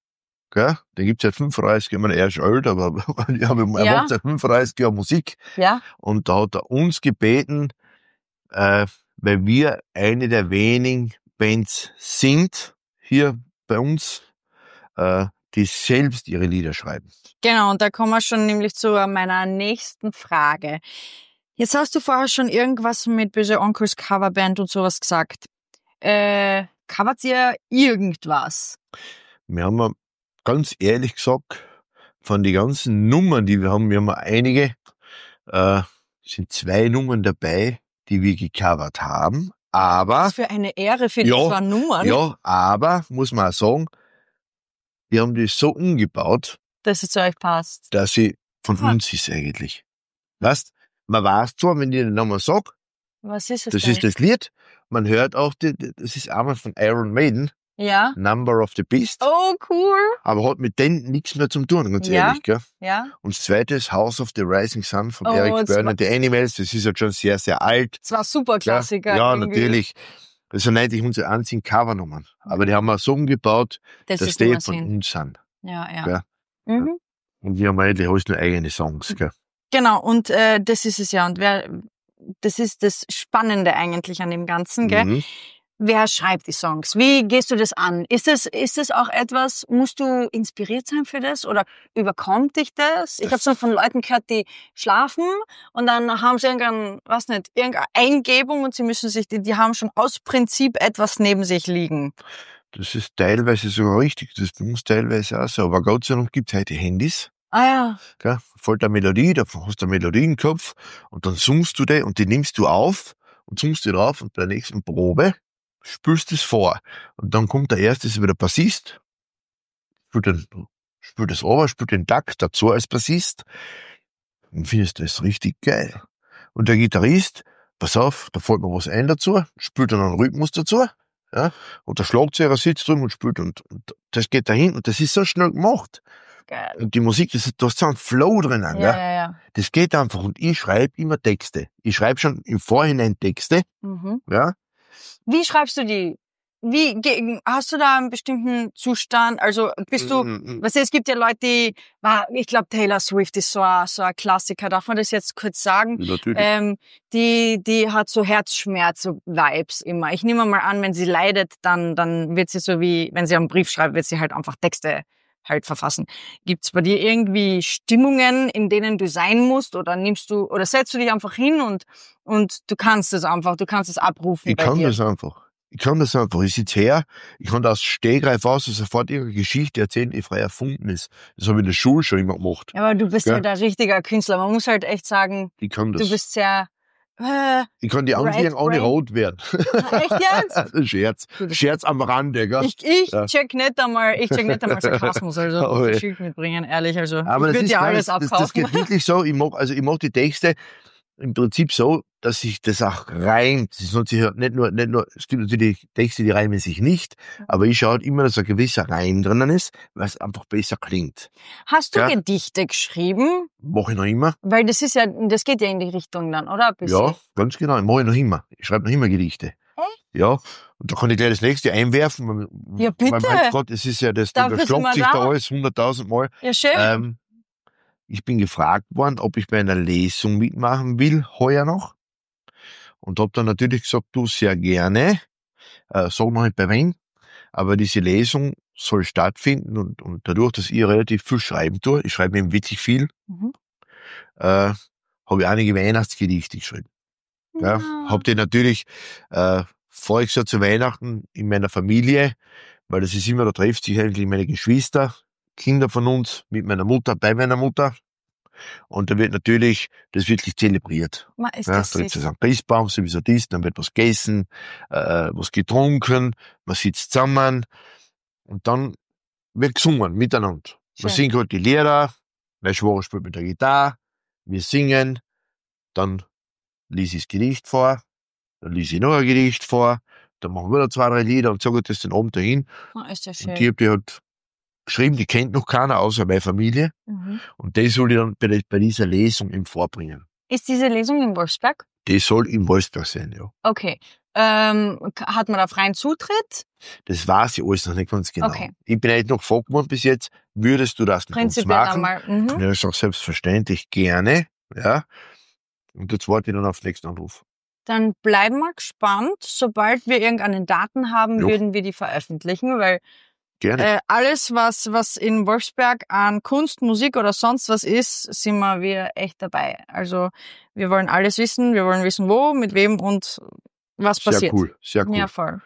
Gell? Den gibt's seit fünfunddreißig Jahren. Ich meine, er ist alt, aber ja, er Ja. macht seit fünfunddreißig Jahren Musik. Ja? Und da hat er uns gebeten, äh, weil wir eine der wenigen Bands sind hier bei uns, äh, die selbst ihre Lieder schreiben. Genau, und da kommen wir schon nämlich zu meiner nächsten Frage. Jetzt hast du vorher schon irgendwas mit Böse Onkels Coverband und sowas gesagt. Äh, covert ihr irgendwas? Wir haben ja ganz ehrlich gesagt, von den ganzen Nummern, die wir haben, wir haben einige, äh, sind zwei Nummern dabei, die wir gecovert haben. Aber, Was für eine Ehre für die Ja, zwei Nummern, ja, aber, muss man auch sagen, wir haben die so umgebaut, dass es zu euch passt. dass sie von Ah. uns ist eigentlich. Weißt, man weiß zwar, wenn ich den Namen sag, Was ist es das denn? ist das Lied, man hört auch, die, die- das ist einmal von Iron Maiden, Ja? Number of the Beast, Oh, cool. aber hat mit denen nichts mehr zu tun, ganz Ja. ehrlich, gell? Ja? Und das zweite ist House of the Rising Sun von Oh, Eric das Byrne war- und die Animals, das ist halt schon sehr, sehr alt. Das war super Klar. Klassiker. Ja, irgendwie. natürlich. Das sind eigentlich unsere einzigen Covernummern. Aber die haben wir so umgebaut, Das dass ist die immer von Sinn. uns sind. Ja, ja. Ja. Mhm. Und wir haben eigentlich alles nur eigene Songs, gell? Genau, und äh, das ist es ja. Und wer, das ist das Spannende eigentlich an dem Ganzen, gell? Mhm. wer schreibt die Songs? Wie gehst du das an? Ist es ist es auch etwas, musst du inspiriert sein für das oder überkommt dich das? Ich habe schon von Leuten gehört, die schlafen und dann haben sie irgendein, was nicht, irgendeine Eingebung und sie müssen sich, die, die haben schon aus Prinzip etwas neben sich liegen. Das ist teilweise sogar richtig, das ist bei uns teilweise auch so. Aber Gott sei Dank gibt's heute Handys. Ah ja. Gell? Folgt eine Melodie, da hast du eine Melodie im Kopf und dann summst du die und die nimmst du auf und summst die drauf und bei der nächsten Probe spülst es vor. Und dann kommt der erste, ist wieder Bassist, spielt, den, spielt das Ober, spielt den Takt dazu als Bassist und findest das richtig geil. Und der Gitarrist, pass auf, da fällt mir was ein dazu, spielt dann einen Rhythmus dazu, ja, und der Schlagzeuger sitzt drüben und spielt und, und das geht dahin und das ist so schnell gemacht. Geil. Und die Musik, das ist, da ist so ein Flow drinnen, Ja, gell? ja, ja. Das geht einfach und ich schreibe immer Texte. Ich schreibe schon im Vorhinein Texte, Mhm. ja. Wie schreibst du die? Wie ge- hast du da einen bestimmten Zustand? Also bist du, Mm, mm. weißt du, es gibt ja Leute, die, ah, ich glaube Taylor Swift ist so ein, so ein Klassiker, darf man das jetzt kurz sagen? Natürlich. Ähm, die, die hat so Herzschmerz-Vibes immer. Ich nehme mal an, wenn sie leidet, dann, dann wird sie so wie, wenn sie einen Brief schreibt, wird sie halt einfach Texte halt verfassen. Gibt's bei dir irgendwie Stimmungen, in denen du sein musst, oder nimmst du, oder setzt du dich einfach hin und, und du kannst es einfach, du kannst es abrufen Ich bei kann dir? das einfach. Ich kann das einfach. Ich sitze her, ich kann das Stegreif aus und sofort irgendeine Geschichte erzählen, die frei erfunden ist. Das habe ich in der Schule schon immer gemacht. Ja, aber du bist Gell? halt ein richtiger Künstler. Man muss halt echt sagen, Ich kann das. du bist sehr, äh, ich kann die Right anlegen, ohne brain. rot werden. echt jetzt? Scherz. Du, das- Scherz am Rande, gell? Ich, ich Ja. check nicht einmal, ich check nicht einmal Sarkasmus, also Oh, ja. Schild mitbringen, ehrlich, also Aber ich das würde ist, dir nein, alles das, das, abkaufen. das geht wirklich so. Ich mach, also ich mach die Texte im Prinzip so, dass sich das auch reimt. Das ist natürlich nicht nur, nicht nur, es gibt natürlich Texte, die reimen sich nicht, aber ich schaue halt immer, dass ein gewisser Reim drinnen ist, weil es einfach besser klingt. Hast du Ja. Gedichte geschrieben? Mache ich noch immer. Weil das ist ja, das geht ja in die Richtung dann, oder? Ein bisschen. Ja, ganz genau. Ich mache ich noch immer. Ich schreibe noch immer Gedichte. Echt? Ja. Und da kann ich gleich das nächste einwerfen. weil- Ja, bitte. Weil mein Gott, es ist ja, das Dafür sind wir überschlagt sich da. da alles hunderttausend Mal. Ja, schön. Ähm, ich bin gefragt worden, ob ich bei einer Lesung mitmachen will, heuer noch. Und habe dann natürlich gesagt, du, sehr gerne. Äh, sag noch nicht bei wem. Aber diese Lesung soll stattfinden und, und dadurch, dass ich relativ viel schreiben tue, ich schreibe eben wirklich viel, Mhm. äh, habe ich einige Weihnachtsgedichte geschrieben. Ja, Ja. hab die natürlich äh, voriges Jahr zu Weihnachten in meiner Familie, weil das ist immer, da trifft sich eigentlich meine Geschwister, Kinder von uns, mit meiner Mutter, bei meiner Mutter. Und da wird natürlich das wirklich zelebriert. Ma, ist Ja, das da gibt es süß. einen Christbaum, sowieso das, dann wird was gegessen, äh, was getrunken, man sitzt zusammen und dann wird gesungen miteinander. Man Schön. singt halt die Lieder, mein Schwager spielt mit der Gitarre, wir singen, dann lese ich das Gedicht vor, dann lese ich noch ein Gedicht vor, dann machen wir wieder zwei, drei Lieder und so geht das den Abend dahin. Ma, ist ja Und schön. die hab ich halt geschrieben, die kennt noch keiner, außer meine Familie. Mhm. Und die soll ich dann bei, der- bei dieser Lesung eben vorbringen. Ist diese Lesung in Wolfsberg? Die soll in Wolfsberg sein, ja. Okay. Ähm, k- hat man da freien Zutritt? Das weiß ich alles noch nicht ganz genau. Okay. Ich bin eigentlich noch gefragt worden bis jetzt, würdest du das mit uns Prinzipiell machen? einmal. Mhm. Ja, ich sag selbstverständlich gerne, ja. Und jetzt warte ich dann auf den nächsten Anruf. Dann bleiben wir gespannt. Sobald wir irgendeine Daten haben, Jo. würden wir die veröffentlichen, weil Gerne. äh, alles, was was in Wolfsberg an Kunst, Musik oder sonst was ist, sind wir wir echt dabei. Also wir wollen alles wissen, wir wollen wissen, wo, mit wem und was Sehr passiert. cool, sehr cool. Ja, voll.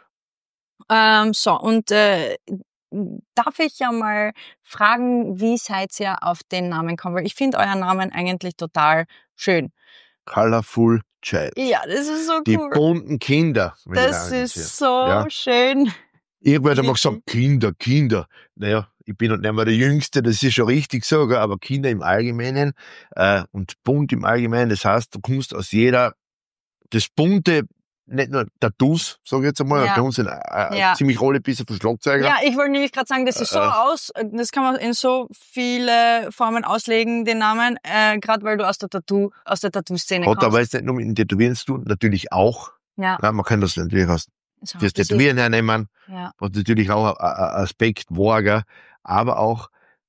Ähm, so, und äh, darf ich ja mal fragen, wie seid ihr auf den Namen gekommen? Weil ich finde euren Namen eigentlich total schön. Colorful Child. Ja, das ist so Die cool. bunten Kinder. wenn ich Das sagen ist soll. so Ja. schön. Irgendwer hat einmal Wirklich? gesagt, Kinder, Kinder. Naja, ich bin halt nicht mehr der Jüngste, das ist schon richtig so, gell, aber Kinder im Allgemeinen äh, und bunt im Allgemeinen, das heißt, du kommst aus jeder, das bunte, nicht nur Tattoos, sag ich jetzt einmal, Ja. bei uns sind äh, Ja. ziemlich alle bisschen von Schlagzeuger. Ja, ich wollte nämlich gerade sagen, das ist so Äh, aus, das kann man in so viele Formen auslegen, den Namen, äh, gerade weil du aus der Tattoo, aus der Tattoo-Szene Hat kommst. aber jetzt nicht nur mit dem Tätowieren zu tun, natürlich auch. Ja, Ja, man kann das natürlich aus, so, fürs das ist- Tätowieren hernehmen, Ja, was natürlich auch ein ein Aspekt war, gell, aber auch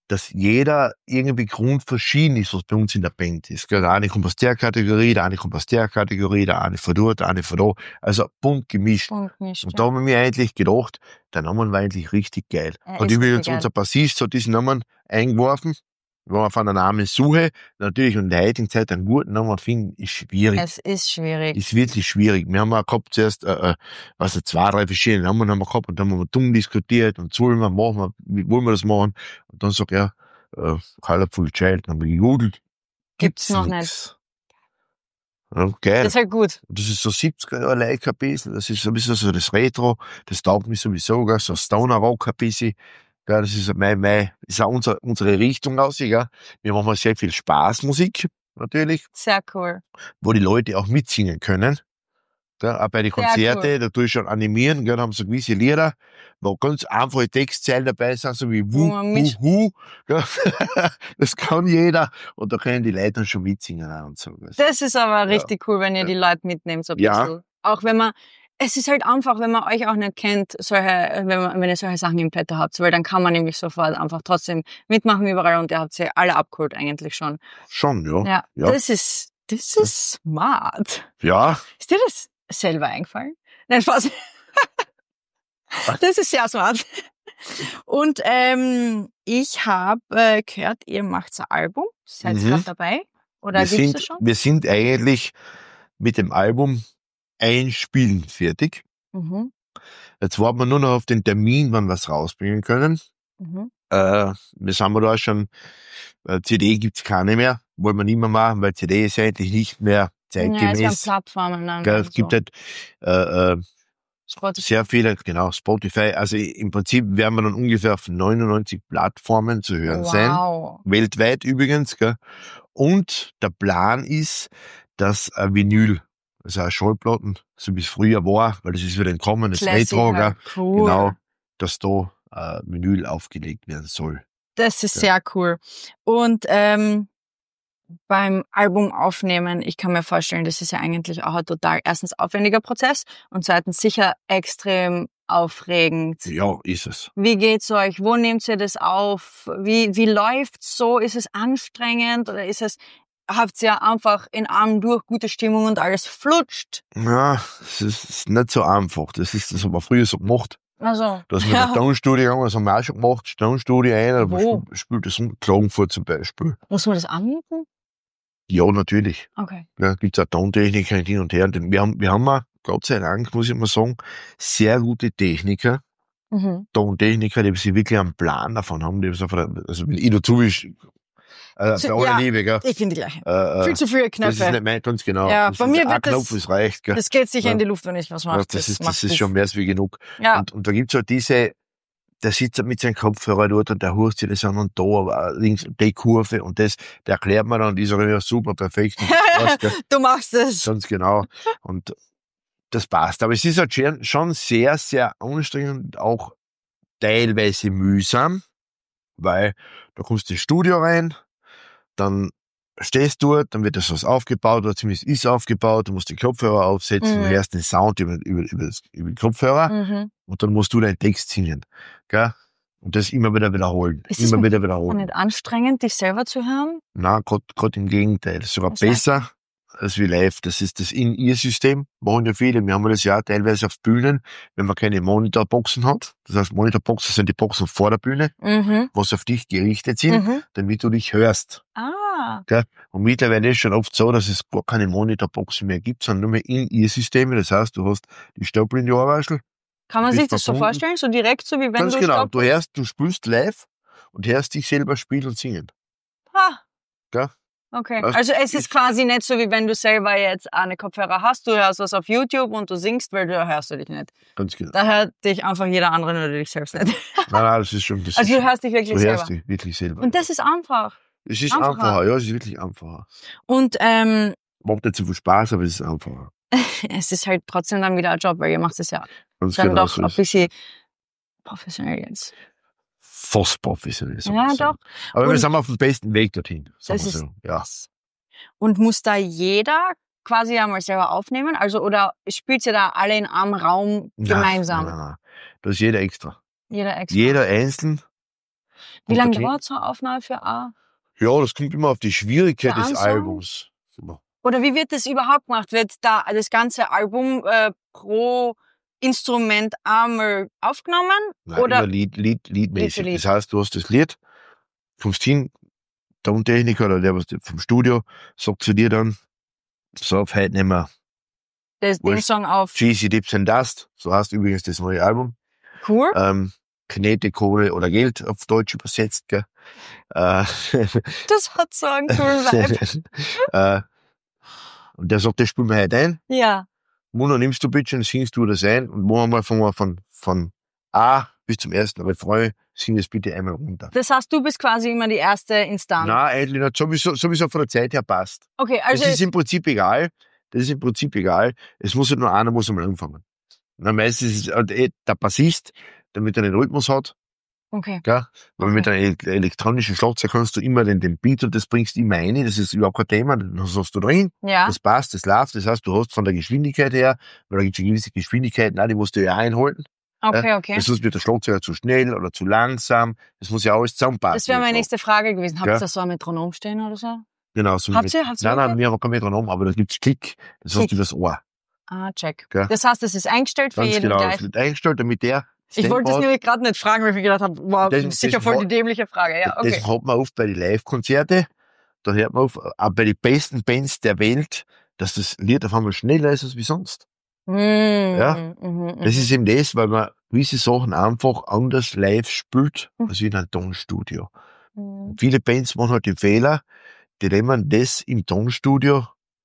dass jeder irgendwie grundverschieden ist, was bei uns in der Band ist. Der eine kommt aus der Kategorie, der eine kommt aus der Kategorie, der eine von dort, der eine von da. Also bunt gemischt. Bunt gemischt, Und ja. da haben wir mir eigentlich gedacht, der Name war eigentlich richtig geil. Er Hat ist übrigens richtig geil. unser Bassist hat diesen Namen eingeworfen. Wir waren auf einer Namenssuche. Natürlich in der heutigen Zeit einen guten Namen finden, ist schwierig. Es ist schwierig. Ist wirklich schwierig. Wir haben auch gehabt zuerst, äh, äh, was also zwei, drei verschiedene Namen haben wir gehabt und dann haben wir dumm diskutiert und sollen wir machen, wir, wie wollen wir das machen? Und dann sagt er, äh, Colorful Child, dann haben wir gegoogelt. Gibt's noch nix. Ja, geil. Das ist halt gut. Das ist so siebziger Jahre like ein bisschen, das ist so ein bisschen so das Retro, das taugt mich sowieso, gell? So Stoner Rock ein bisschen. Gell? Das ist mein, mein, ist auch unsere, unsere Richtung aus, gell? Wir machen sehr viel Spaßmusik, natürlich, Sehr cool. wo die Leute auch mitsingen können. Gell? Auch bei den Sehr Konzerten, cool. da tue ich schon animieren, gell? Da haben so gewisse Lieder, wo ganz einfache Textzeilen dabei sind, so wie Wo Wu, man Hu, mit- Hu, gell? Das kann jeder. Und da können die Leute dann schon mitsingen auch und so. Das ist aber Ja. richtig cool, wenn ihr die Leute mitnehmt, so ein Ja. bisschen. Auch wenn man, es ist halt einfach, wenn man euch auch nicht kennt, solche, wenn man, wenn ihr solche Sachen im Petto habt, weil dann kann man nämlich sofort einfach trotzdem mitmachen überall und ihr habt sie alle abgeholt eigentlich schon. Schon, ja. Ja, Ja. das ist, das ist smart. Ja. Ist dir das selber eingefallen? Nein, Spaß. Das ist sehr smart. Und ähm, ich habe äh, gehört, ihr macht ein Album. Seid ihr Mhm. gerade dabei? Oder wir gibt's sind, das schon? wir sind eigentlich mit dem Album einspielen fertig. Mhm. Jetzt warten wir nur noch auf den Termin, wann wir es rausbringen können. Mhm. Äh, wir sind wir da schon, äh, C D gibt's keine mehr, wollen wir nicht mehr machen, weil C D ist eigentlich nicht mehr Ja, es werden zeitgemäß. Plattformen dann. Gell, und es gibt so. halt äh, äh, Spotify. sehr viele, genau, Spotify. Also im Prinzip werden wir dann ungefähr auf neunundneunzig Plattformen zu hören sein. Wow. Weltweit übrigens. Gell. Und der Plan ist, dass ein Vinyl, also eine Schallplatten, so wie es früher war, weil das ist wieder entkommen, das Classic Retro, gell, halt. Cool. genau, dass da äh, Vinyl aufgelegt werden soll. Das ist Ja. sehr cool. Und ähm, beim Album aufnehmen, ich kann mir vorstellen, das ist ja eigentlich auch ein total erstens aufwendiger Prozess und zweitens sicher extrem aufregend. Ja, ist es. Wie geht's euch? Wo nehmt ihr das auf? Wie, wie läuft's so? Ist es anstrengend oder ist es, habt ihr einfach in einem durch gute Stimmung und alles flutscht? Ja, es ist, es ist nicht so einfach. Das ist, das haben wir früher so gemacht. Also, Da ist mit der Tonstudio gegangen, das haben wir auch schon gemacht, Tonstudio ein, aber Wo? spielt, spielt das um Klagenfurt zum Beispiel. muss man das anmieten? Ja, natürlich. Okay. Ja, gibt's auch Tontechniker hin und her. Und wir haben, wir haben auch, Gott sei Dank, muss ich mal sagen, sehr gute Techniker, Mhm. Tontechniker, die sich wirklich einen Plan davon haben, die so von der, also wenn ich dazu ist, äh, So, bei aller ja. Liebe, gell. Ich bin die gleiche. Äh, Viel äh, zu viele das ist Knöpfe. nicht mein, ganz genau. Ja, das bei ist mir ein wird das- Knopf, es reicht, gell. Das geht sich Ja. in die Luft, wenn ich was mache. Ja, das ist, das macht ist Puff. schon mehr als wie genug. Ja. Und, und da gibt's halt diese, der sitzt halt mit seinem Kopfhörer dort und der hurst sich das an und da, aber links die Kurve und das, der erklärt mir dann, die sagen, ja, super, perfekt. Und das war's, gell. Du machst es. Ganz genau. Und das passt. Aber es ist halt schon, schon sehr, sehr anstrengend, auch teilweise mühsam, weil da kommst du ins Studio rein, dann stehst du dort, dann wird das was aufgebaut, oder zumindest ist aufgebaut, du musst die Kopfhörer aufsetzen, Mhm. du hörst den Sound über, über, über, das, über die Kopfhörer Mhm. und dann musst du deinen Text singen. Gell? Und das immer wieder wiederholen. Ist das immer mit- wieder Ist wiederholen. nicht anstrengend, dich selber zu hören? Na, Gott im Gegenteil. Sogar Was besser als wie live. Das ist das In-Ear-System. Machen ja viele. Wir haben das ja teilweise auf Bühnen, wenn man keine Monitorboxen hat. Das heißt, Monitorboxen sind die Boxen vor der Bühne, Mhm. was auf dich gerichtet sind, Mhm. damit du dich hörst. Ah. Und mittlerweile ist es schon oft so, dass es gar keine Monitorboxen mehr gibt, sondern nur mehr In-Ear-Systeme. Das heißt, du hast die Stöpsel in die Ohrwaschel. Kann man Bist sich das so verbunden. vorstellen? So direkt, so wie wenn Ganz du genau. Stopp- Du hörst, du spielst live und hörst dich selber spielen und singen. Ah. Gell? Okay. Das Also es ist ist- quasi nicht so, wie wenn du selber jetzt eine Kopfhörer hast, du hörst was auf YouTube und du singst, weil da hörst du dich nicht. Ganz genau. Da hört dich einfach jeder andere, nur du dich selbst nicht. Nein, nein, das ist schon, das Also ist du hörst dich wirklich Du hörst selber. dich wirklich selber. Und das ist einfach. es ist einfacher. einfacher. Ja, es ist wirklich einfacher. Und ähm, Macht nicht so viel Spaß, aber es ist einfacher. es ist halt trotzdem dann wieder ein Job, weil ihr macht es ja Ganz dann genau doch so ein ist es. bisschen professionell jetzt. Fast professionell. soll Ja, man sagen. doch. Aber wir Und- sind auf dem besten Weg dorthin. Sagen Das wir ist so. Ja. Und muss da jeder quasi einmal selber aufnehmen? Also, oder spielt ihr da alle in einem Raum Nein, gemeinsam? Nein, nein, nein. Da ist jeder extra. Jeder extra. Jeder einzeln. Wie lange Okay. dauert so eine Aufnahme für A? Ja, das kommt immer auf die Schwierigkeit Für des einen Song? Albums. Oder wie wird das überhaupt gemacht? Wird da das ganze Album äh, pro Instrument einmal aufgenommen? Nein, Oder immer Lied, Lied, liedmäßig. Lied. Das heißt, du hast das Lied, kommst hin, der Tontechniker oder der was vom Studio sagt zu dir dann, so, auf heute nehmen wir das, den Wurscht. Song auf? Cheesy Dips and Dust, so heißt übrigens das neue Album. Cool. Ähm, Knete, Kohle oder Geld auf Deutsch übersetzt, gell. Äh, Das hat so einen coolen Vibe. äh, und der sagt, das spielen wir heute ein. Ja. Mona, nimmst du bitte und singst du das ein und machen wir von, von, von A bis zum ersten Refrain, sing das bitte einmal runter. Das heißt, du bist quasi immer die erste Instanz. Nein, eigentlich nicht, sowieso, sowieso von der Zeit her passt. Okay, also Das ist im Prinzip egal. Das ist im Prinzip egal. Es muss halt nur einer muss einmal anfangen. Na, meistens ist es halt eh der Bassist, damit er den Rhythmus hat. okay. Gell? Weil Okay. mit einem ele- elektronischen Schlagzeug kannst du immer den, den Beat und das bringst du immer rein. Das ist überhaupt kein Thema. Das hast du drin. Ja. Das passt, das läuft. Das heißt, du hast von der Geschwindigkeit her, weil da gibt es gewisse Geschwindigkeiten, auch, die musst du ja einhalten. Okay, okay. Das ist mit der Schlagzeuger zu schnell oder zu langsam. Das muss ja alles zusammenpassen. Das wäre meine So. nächste Frage gewesen. Habt Ja. ihr da so ein Metronom stehen oder so? Genau, so Habt mit, ihr? Habt ihr nein, nein, wirklich? wir haben kein Metronom, aber da gibt's Klick. Das hast Klick. du das Ohr. Ah, check. Gell? Das heißt, das ist eingestellt für Ganz jeden genau. gleich. Das wird eingestellt, damit der Ich wollte es Standby- nämlich gerade nicht fragen, weil ich mir gedacht habe, wow, Das- sicher das voll war- die dämliche Frage. Ja, okay. Das hat man oft bei den Live-Konzerten. Da hört man oft, auch bei den besten Bands der Welt, dass das Lied auf einmal schneller ist als wie sonst. Mm, Ja. mhm, Das mhm. ist eben das, weil man gewisse Sachen einfach anders live spielt, Mhm. als in einem Tonstudio. Mhm. Viele Bands machen halt den Fehler, die nehmen das im Tonstudio,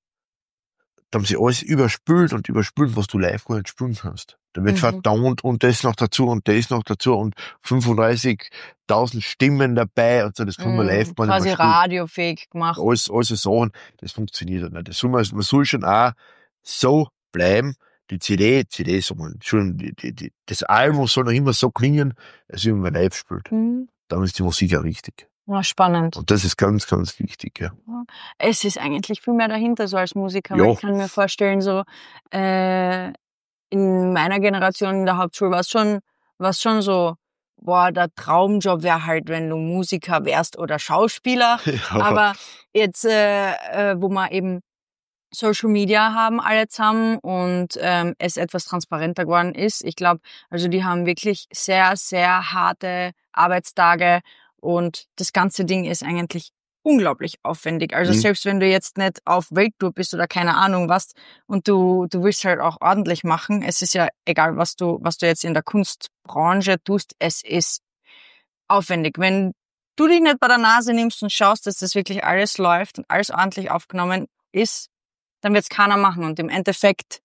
da haben sie alles überspült und überspült, was du live gar nicht spielen kannst. Da wird Mhm. vertont und das noch dazu und das noch dazu und fünfunddreißigtausend Stimmen dabei und so, das kann man Mm, live gar nicht quasi mehr spielen. radiofähig gemacht. Alles, alles so Sachen, das funktioniert halt nicht. Das soll man, man soll schon auch so bleiben. Die C D, C D soll man, schon, die, die, die, das Album soll noch immer so klingen, als wenn man live spielt. Mhm. Dann ist die Musik auch richtig. Ja, spannend. Und das ist ganz, ganz wichtig, ja. Es ist eigentlich viel mehr dahinter, so als Musiker. Ja. Weil ich kann mir vorstellen, so äh, in meiner Generation in der Hauptschule war es schon, war's schon so, boah, der Traumjob wäre halt, wenn du Musiker wärst oder Schauspieler. Aber jetzt, äh, äh, wo man eben Social Media haben alle zusammen und ähm, es etwas transparenter geworden ist. Ich glaube, also die haben wirklich sehr, sehr harte Arbeitstage und das ganze Ding ist eigentlich unglaublich aufwendig. Also Mhm. selbst wenn du jetzt nicht auf Welttour bist oder keine Ahnung was und du du willst halt auch ordentlich machen, es ist ja egal, was du was du jetzt in der Kunstbranche tust, es ist aufwendig. Wenn du dich nicht bei der Nase nimmst und schaust, dass das wirklich alles läuft und alles ordentlich aufgenommen ist, dann wird's keiner machen. Und im Endeffekt,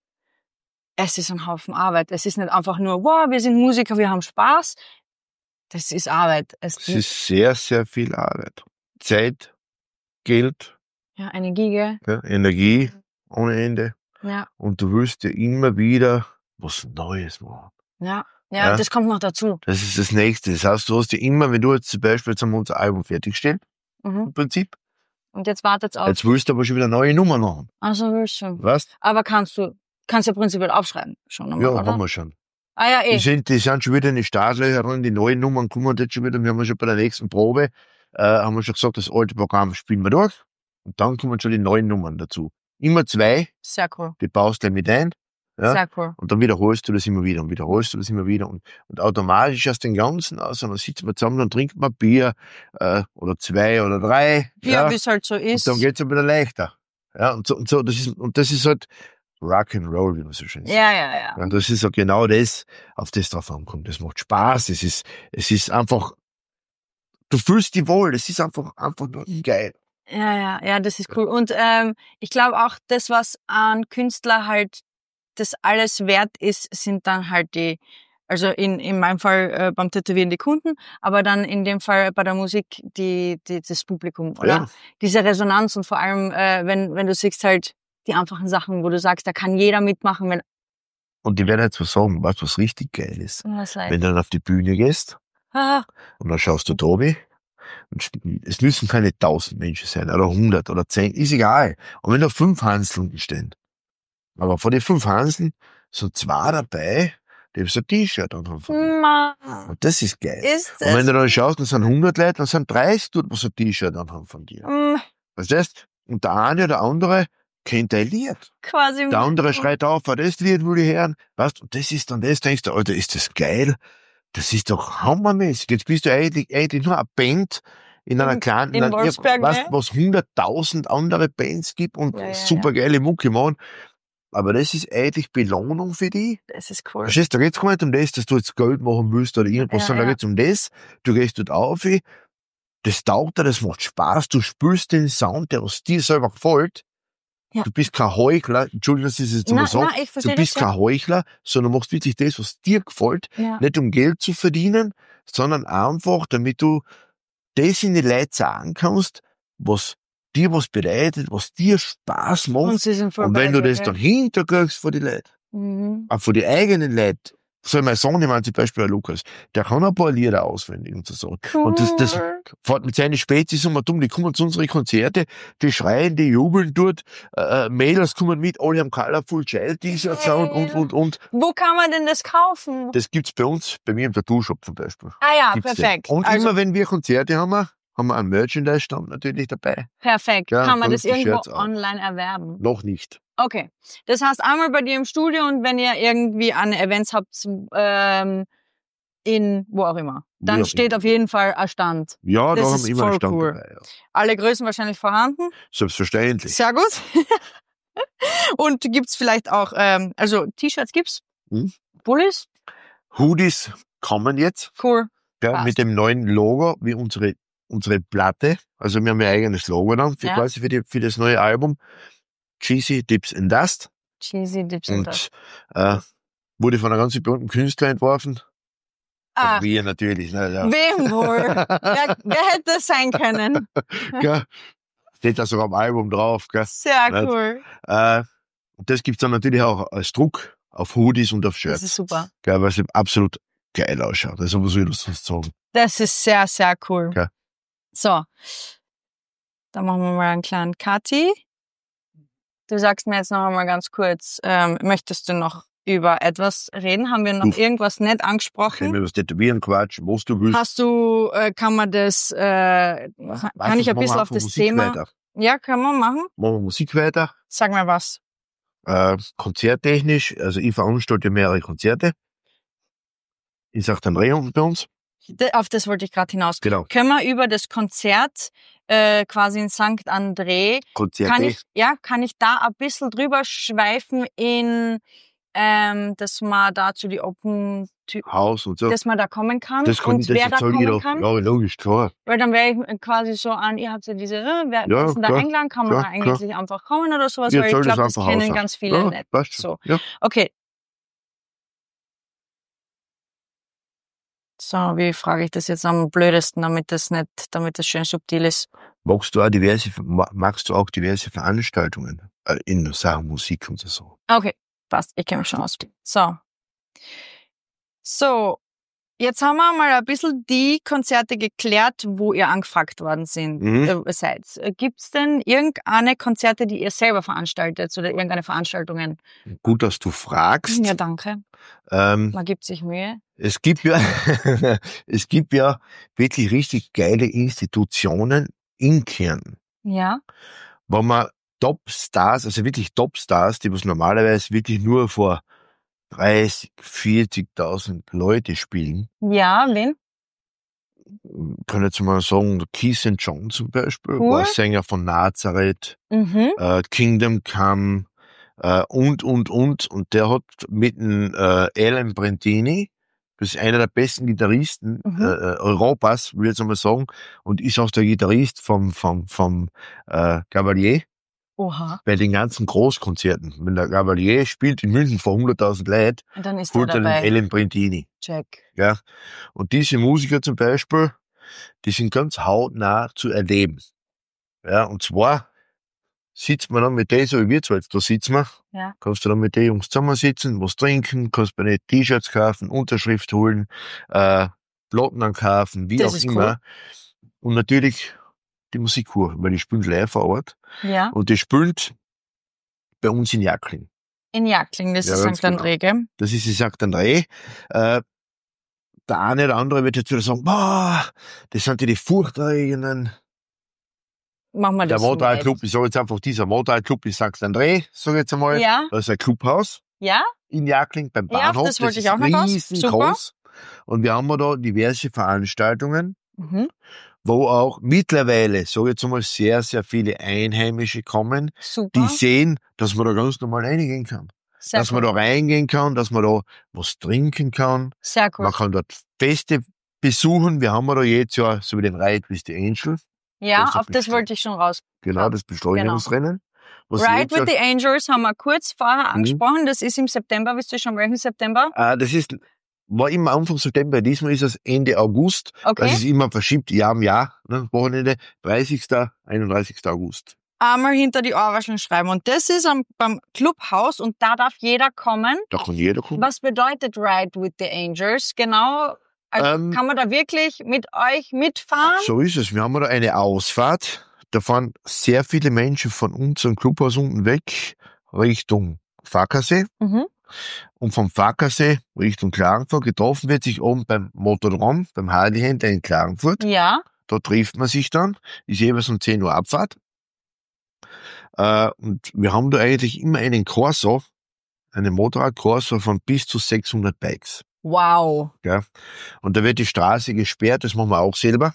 es ist ein Haufen Arbeit. Es ist nicht einfach nur, wow, wir sind Musiker, wir haben Spaß. Das ist Arbeit. Es Es ist sehr, sehr viel Arbeit. Zeit, Geld, ja, Energie, gell? ja, Energie ohne Ende. Ja, Und du willst ja immer wieder was Neues machen. ja, ja, Ja. das kommt noch dazu. Das ist das Nächste. Das heißt, du hast ja immer, wenn du jetzt zum Beispiel jetzt haben wir unser Album fertiggestellt, Mhm. im Prinzip, Und jetzt wartet's auf. jetzt willst du aber schon wieder neue Nummern haben. Also willst du. Weißt? Aber kannst du, kannst ja prinzipiell aufschreiben. Schon einmal, Ja, oder? haben wir schon. Ah ja, Die eh. sind, die sind schon wieder in die Startlöcher drin, die neuen Nummern kommen jetzt schon wieder. Wir haben schon bei der nächsten Probe, äh, haben wir schon gesagt, das alte Programm spielen wir durch. Und dann kommen schon die neuen Nummern dazu. Immer zwei, Sehr cool. die baust du mit ein. Ja. Sehr cool. Und dann wiederholst du das immer wieder und wiederholst du das immer wieder. Und, und automatisch aus den Ganzen aus, und dann sitzen wir zusammen und trinken wir Bier, äh, oder zwei oder drei. Ja, wie es halt so und ist. dann geht's dann wieder leichter. Ja, und so, und so, das ist, und das ist halt Rock'n'Roll, wie man so schön sagt. Ja, ja, ja. Und das ist ja genau das, auf das drauf ankommt. Das macht Spaß. Es ist, es ist einfach, du fühlst dich wohl. Das ist einfach, einfach nur geil. Ja, ja, ja, das ist cool. Und ähm, ich glaube auch, das, was ein Künstler halt das alles wert ist, sind dann halt die, also in, in meinem Fall äh, beim Tätowieren die Kunden, aber dann in dem Fall bei der Musik die, die das Publikum, oder? Ja. Diese Resonanz und vor allem, äh, wenn, wenn du siehst halt die einfachen Sachen, wo du sagst, da kann jeder mitmachen, wenn Und ich werde jetzt was sagen, was, was richtig geil ist. was like, Wenn du dann auf die Bühne gehst, ah, und dann schaust du da oben, und st- es müssen keine tausend Menschen sein, oder hundert, oder zehn, ist egal. Und wenn da fünf Hanseln stehen, aber von den fünf Hanseln sind zwei dabei, die so ein T-Shirt anhaben von dir. Ma, Und das ist geil. ist Und wenn das? du dann schaust, dann sind hundert Leute, dann sind dreißig, die so ein T-Shirt anhaben von dir. Mm, Verstehst? Und der eine oder andere kennt dein Lied. quasi. Der andere schreit auf, ah, das Lied will ich hören. Weißt, und das ist dann das, denkst du, Alter, ist das geil? Das ist doch hammermäßig. Jetzt bist du eigentlich, eigentlich nur eine Band in einer In- kleinen, in einer- Wolfsberg, weißt, ne? was hunderttausend andere Bands gibt und Ja, ja, super geile Mucke machen. Aber das ist eigentlich Belohnung für dich. Das ist cool. Verstehst du, da geht's gar nicht um das, dass du jetzt Geld machen willst oder irgendwas, Ja, sondern da ja. geht's um das. Du gehst dort auf, das taugt dir, das macht Spaß, du spürst den Sound, der was dir selber gefällt. Ja. Du bist kein Heuchler, Entschuldigung, dass ich das jetzt Na, mal sage. na, ich Du verstehe bist das, ja. kein Heuchler, sondern machst wirklich das, was dir gefällt. Ja. Nicht um Geld zu verdienen, sondern einfach, damit du das in die Leute sagen kannst, was dir was bedeutet, was dir Spaß macht. Und sie sind voll Und bei wenn du dir, das gell? dann hinterkriegst vor die Leute, Mhm. auch vor die eigenen Leute, so mein Sohn, ich meine zum Beispiel der Lukas, der kann ein paar Lieder auswendig und so. Cool. Und das, das fährt mit seinen Spezies um und um, die kommen zu unseren Konzerte, die schreien, die jubeln dort, äh, Mädels kommen mit, alle haben Colorful Child T-Shirts an und, und, und. Wo kann man denn das kaufen? Das gibt's bei uns, bei mir im Tattoo-Shop zum Beispiel. Ah ja, Gibt's perfekt. den. Und Also immer wenn wir Konzerte haben, haben wir einen Merchandise-Stand natürlich dabei. perfekt. Ja, Kann man da das ist die irgendwo Shirts auch. online erwerben? Noch nicht. Okay. Das heißt, einmal bei dir im Studio und wenn ihr irgendwie an Events habt, ähm, in wo auch immer, dann Wo auch steht immer. auf jeden Fall ein Stand. Ja, Das da haben ist wir immer einen voll Stand cool. dabei. Ja. Alle Größen wahrscheinlich vorhanden. Selbstverständlich. Sehr gut. Und gibt's vielleicht auch, ähm, also T-Shirts gibt's? Hm? Pullis? Hoodies kommen jetzt. Cool. Ja, Passt. mit dem neuen Logo, wie unsere, unsere Platte. Also wir haben ja ein eigenes Logo dann, für Ja. quasi für, die, für das neue Album. Cheesy Dips in Dust. Cheesy Dips and Dust. Und, äh, wurde von einem ganz berühmten Künstler entworfen. Ah, Und wir natürlich, ne, ja. wem wohl? wer, wer hätte das sein können? Gell? Steht da sogar am Album drauf, gell? Sehr Nicht? cool. Äh, und das gibt's dann natürlich auch als Druck auf Hoodies und auf Shirts. Das ist super. Gell, weil es absolut geil ausschaut. Also, was soll ich sonst sagen? Das ist sehr, sehr cool. Okay. So. Dann machen wir mal einen kleinen Kati. Du sagst mir jetzt noch einmal ganz kurz, ähm, möchtest du noch über etwas reden? Haben wir noch Uff. irgendwas nicht Können angesprochen? wir was tätowieren, quatschen, was du willst. Hast du, äh, kann man das, äh, kann Weißt ich du, ein machen wir bisschen auf einfach das Musik Thema? Weiter. Ja, können wir machen. Machen wir Musik weiter. Sag mal was. Äh, konzerttechnisch, also ich veranstalte mehrere Konzerte. In Sankt Andrea bei uns. De- Auf das wollte ich gerade hinaus. Genau. Können wir über das Konzert äh, quasi in Sankt André, Konzerte. kann ich, ja, kann ich da ein bisschen drüber schweifen in, ähm, dass man da zu die Open, Tü- Haus und so. dass man da kommen kann Das kann, und das wer da erzähl ich kommen doch. kann? Ja, logisch, klar. Weil dann wäre ich quasi so an, ihr habt ja diese, äh, wer Ja, ist denn da klar, eingeladen, kann man klar, da eigentlich einfach kommen oder sowas, Ich weil ich erzähl das glaube, das einfach kennen aus. ganz viele Ja, nicht. passt schon. So. Ja. Okay. So, wie frage ich das jetzt am blödesten, damit das nicht, damit das schön subtil ist? Magst du auch diverse, ma- magst du auch diverse Veranstaltungen äh, in Sachen Musik und so? Okay, passt. Ich kenne mich schon aus. So. So. Jetzt haben wir mal ein bisschen die Konzerte geklärt, wo ihr angefragt worden sind, Mhm. äh, seid. Gibt's denn irgendeine Konzerte, die ihr selber veranstaltet oder irgendeine Veranstaltungen? Gut, dass du fragst. Ja, danke. Ähm, Man gibt sich Mühe. es gibt ja, es gibt ja wirklich richtig geile Institutionen in Kärnten, Ja. wo man Top-Stars, also wirklich Top-Stars, die was normalerweise wirklich nur vor dreißig, vierzigtausend Leute spielen. Ja, wen? Kann jetzt mal sagen, der Keith Sandt John zum Beispiel, Cool. war Sänger von Nazareth, Mhm. äh, Kingdom Come, äh, und, und, und. Und der hat mit dem äh, Alan Brentini, das ist einer der besten Gitarristen Mhm. äh, äh, Europas, will ich jetzt einmal sagen, und ist auch der Gitarrist vom, vom, vom äh, Gavalier Oha. bei den ganzen Großkonzerten. Wenn der Gavalier spielt in München vor hunderttausend Leuten, Und dann ist er holt er den dabei. Alan Brentini. Check. Ja. Und diese Musiker zum Beispiel, die sind ganz hautnah zu erleben. Ja, und zwar sitzt man dann mit denen, so wie wir zwei jetzt da sitzen wir, Ja. kannst du dann mit den Jungs zusammensitzen, was trinken, kannst bei den T-Shirts kaufen, Unterschrift holen, äh, Platten ankaufen, wie Das auch ist immer. Und natürlich die Musik hören, weil die spielen live vor Ort. Ja. Und die spielen bei uns in Jacklin. In Jackling, das Ja, ist ganz Sankt André, gell? Das ist die Sankt André. Äh, der eine oder andere wird jetzt wieder sagen, boah, das sind ja die furchterregenden. Machen wir Der das Motorradclub, nicht. ich sage jetzt einfach, dieser Motorradclub ist Sankt André, sage ich jetzt einmal. Ja. Das ist ein Clubhaus Ja? in Jackling beim Ja, auf Bahnhof. das wollte ist ich auch noch raus. riesengroß. Und wir haben da diverse Veranstaltungen, Mhm. wo auch mittlerweile, sage ich jetzt einmal, sehr, sehr viele Einheimische kommen, Super. die sehen, dass man da ganz normal reingehen kann. Sehr dass cool. man da reingehen kann, dass man da was trinken kann. Sehr cool. Man kann dort Feste besuchen. Wir haben ja da jedes Jahr so wie den Ride with the Angel. Ja, das auf das bestimmt. wollte ich schon raus. Genau, Ja, das Beschleunigungsrennen. Was Ride jedes with the Jahr, Angels haben wir kurz vorher Mhm. angesprochen. Das ist im September. Wisst ihr schon welchen September? äh, das ist, war immer Anfang September. Diesmal ist es Ende August. Okay. Das ist immer verschiebt, Jahr um Jahr, ne, Wochenende. dreißigsten, einunddreißigsten August. Einmal hinter die Ohrwascheln schreiben. Und das ist am, beim Clubhaus und da darf jeder kommen. Da kann jeder kommen. Was bedeutet Ride with the Angels? Genau. Also Ähm, kann man da wirklich mit euch mitfahren? So ist es. Wir haben da eine Ausfahrt. Da fahren sehr viele Menschen von unserem Clubhaus unten weg Richtung Fackersee. Mhm. Und vom Fackersee Richtung Klagenfurt. Getroffen wird sich oben beim Motodrom, beim Harley-Händler in Klagenfurt. Ja. Da trifft man sich dann. Ist jeweils um zehn Uhr Abfahrt. Äh, und wir haben da eigentlich immer einen Corso, einen Motorrad-Corso von bis zu sechshundert Bikes. Wow. Ja. Und da wird die Straße gesperrt, das machen wir auch selber.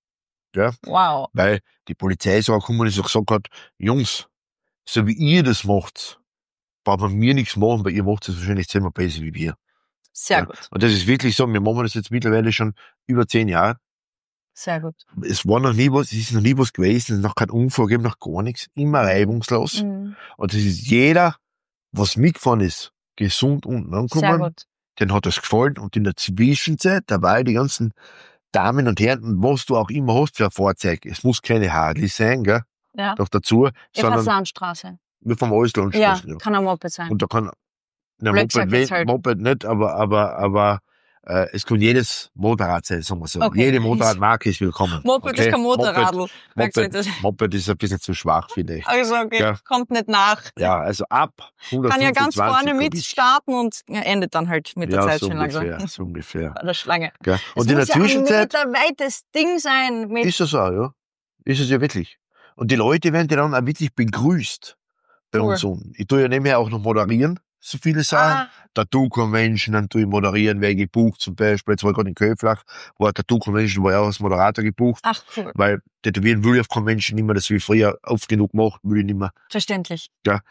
Ja. Wow. Weil die Polizei so gekommen ist und gesagt hat, Jungs, so wie ihr das macht, braucht man mir nichts machen, weil ihr macht es wahrscheinlich zehnmal besser wie wir. Sehr Ja. gut. Und das ist wirklich so, wir machen das jetzt mittlerweile schon über zehn Jahre. Sehr gut. Es war noch nie was, es ist noch nie was gewesen, es ist noch kein Unfall gegeben, noch gar nichts, immer reibungslos. Mhm. Und es ist jeder, was mitgefahren ist, gesund unten Sehr angekommen. gut. Den hat das gefallen. Und in der Zwischenzeit, dabei die ganzen Damen und Herren, und was du auch immer hast für ein Fahrzeug, es muss keine Harley sein, gell, Ja. doch dazu, Ihr fahrt sondern Landstraße. wir fahren alles Ja, Landstraßen. Ja. kann ein Moped sein. Und da kann, na, Blöd Moped, gesagt jetzt we- halt. Moped nicht, aber, aber, aber, äh, es kann jedes Motorrad sein, sagen wir so. Okay. Jede Motorradmarke ist willkommen. Moped okay? ist kein Motorradl. Moped, Sagst du Moped, das? Moped ist ein bisschen zu schwach, finde ich. Also okay, Ja. kommt nicht nach. Ja, also ab Kann ja ganz hundertfünfundzwanzig vorne Kubik. mitstarten und ja, endet dann halt mit der Ja, Zeit so schon langsam. ungefähr, so ungefähr. Bei der Schlange. Gell? Es Und in der muss Zwischenzeit ja ein meterweites Ding sein. Mit ist es auch, ja. Ist es ja wirklich. Und die Leute werden dann auch wirklich begrüßt bei Cool. uns unten. Ich tue ja nebenher auch noch moderieren, so viele Sachen. ah, Tattoo-Convention, dann tue ich moderieren, wer gebucht zum Beispiel. Jetzt war ich gerade in Köflach, war eine Tattoo-Convention, war ich auch als Moderator gebucht, ach cool, weil Tätowieren will ich auf Convention nicht mehr, das will ich früher oft genug machen, will ich nicht mehr. verständlich.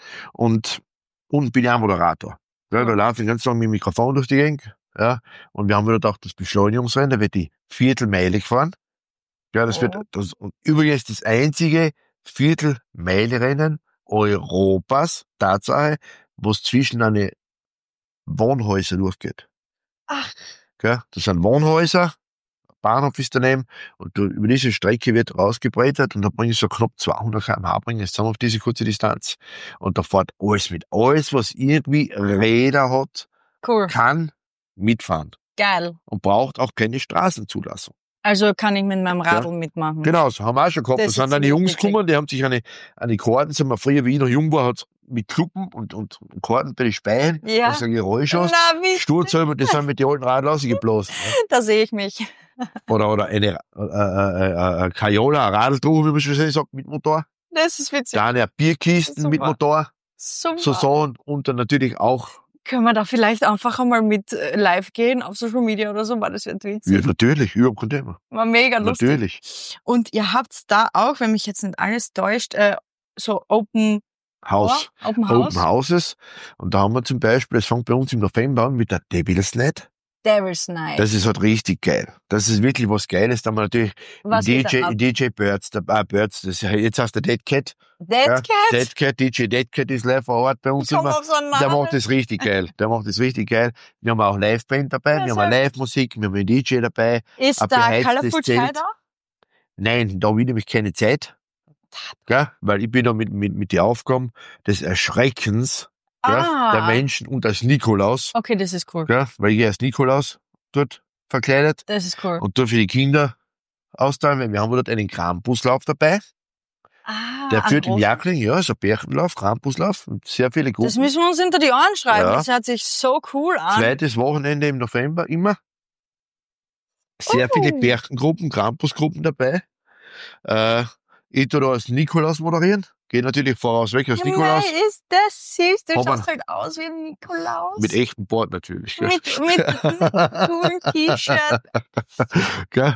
Und, und bin ja auch Moderator. Ja, da Ja. laufe ich ganz lang mit dem Mikrofon durch die Gegend. Ja, und wir haben wieder gedacht, das Beschleunigungsrennen, da wird die Viertelmeile gefahren. Ja, das Oh. wird, das, und übrigens das einzige Viertelmeile-Rennen Europas, Tatsache, wo es zwischen eine Wohnhäuser durchgeht. Ach, Gell? Das sind Wohnhäuser, Bahnhof ist daneben, und du, über diese Strecke wird rausgebreitert, und da bringe ich so knapp zweihundert Kilometer pro Stunde bringen, jetzt sind wir auf diese kurze Distanz. Und da fährt alles mit. Alles, was irgendwie Räder hat, cool, kann mitfahren. geil. Und braucht auch keine Straßenzulassung. Also kann ich mit meinem Radl mitmachen. Genau, so haben wir auch schon gehabt. Das Da sind ist dann die Jungs wirklich- gekommen, die haben sich eine, eine Karten, sind wir früher, wie ich noch jung war, hat's mit Kluppen und, und Karten bei den Speien, Ja. dass du ein Geräusch hast. Na, wie, Sturzhalber, die sind mit den alten Radl rausgeblasen. Ne? da sehe ich mich. Oder, oder eine, äh, äh, äh, Kajola, ein Radltruhe, wie man schon sagt, mit Motor. Das ist witzig. Dann eine Bierkisten Super. mit Motor. Super. So Sachen. Und dann natürlich auch, Können wir da vielleicht einfach einmal mit äh, live gehen auf Social Media oder so? War das wird witzig. ja, natürlich, überhaupt kein Thema. War mega lustig. Natürlich. Und ihr habt da auch, wenn mich jetzt nicht alles täuscht, äh, so Open Haus. Door, Open House, Open Houses. Und da haben wir zum Beispiel, es fängt bei uns im November an mit der Devil's Night. Devil's Night. Das ist halt richtig geil. Das ist wirklich was Geiles. Da haben wir natürlich Was D geht da J, ab? D J Birds, der, ah, Birds, das ist, jetzt heißt der Dead Cat. Dead ja, Cat? Dead Cat, D J Dead Cat ist live vor Ort bei uns Komm immer. auf so einen Der Namen. macht das richtig geil. Der macht das richtig geil. Wir haben auch Liveband dabei, Ja, wir haben sehr eine Live-Musik, wir haben einen D J dabei. Ist ein da beheiztes Colorful Zelt. Sky da? Nein, da habe ich nämlich keine Zeit. Gell? Weil ich bin da mit, mit, mit den Aufgaben des Erschreckens gell? Ah. der Menschen und als Nikolaus. Okay, das ist cool. Gell? Weil ich gehe als Nikolaus dort verkleidet. Das ist cool. Und da für die Kinder austeilen, weil wir haben dort einen Krambuslauf dabei. Ah, Der ein führt in großer? Jagling, ja, so Berchenlauf, Krampuslauf und sehr viele Gruppen. Das müssen wir uns hinter die Ohren schreiben. Ja. Das hört sich so cool an. Zweites Wochenende im November immer. Sehr Oh. viele Berchengruppen, Krampusgruppen dabei. Äh, ich tu da als Nikolaus moderieren. Geht natürlich voraus weg als Ja, Nikolaus. mei, ist das süß. Du Hab schaust man- halt aus wie ein Nikolaus. Mit echtem Bord natürlich. Gell? Mit, mit einem coolen T-Shirt. Gell?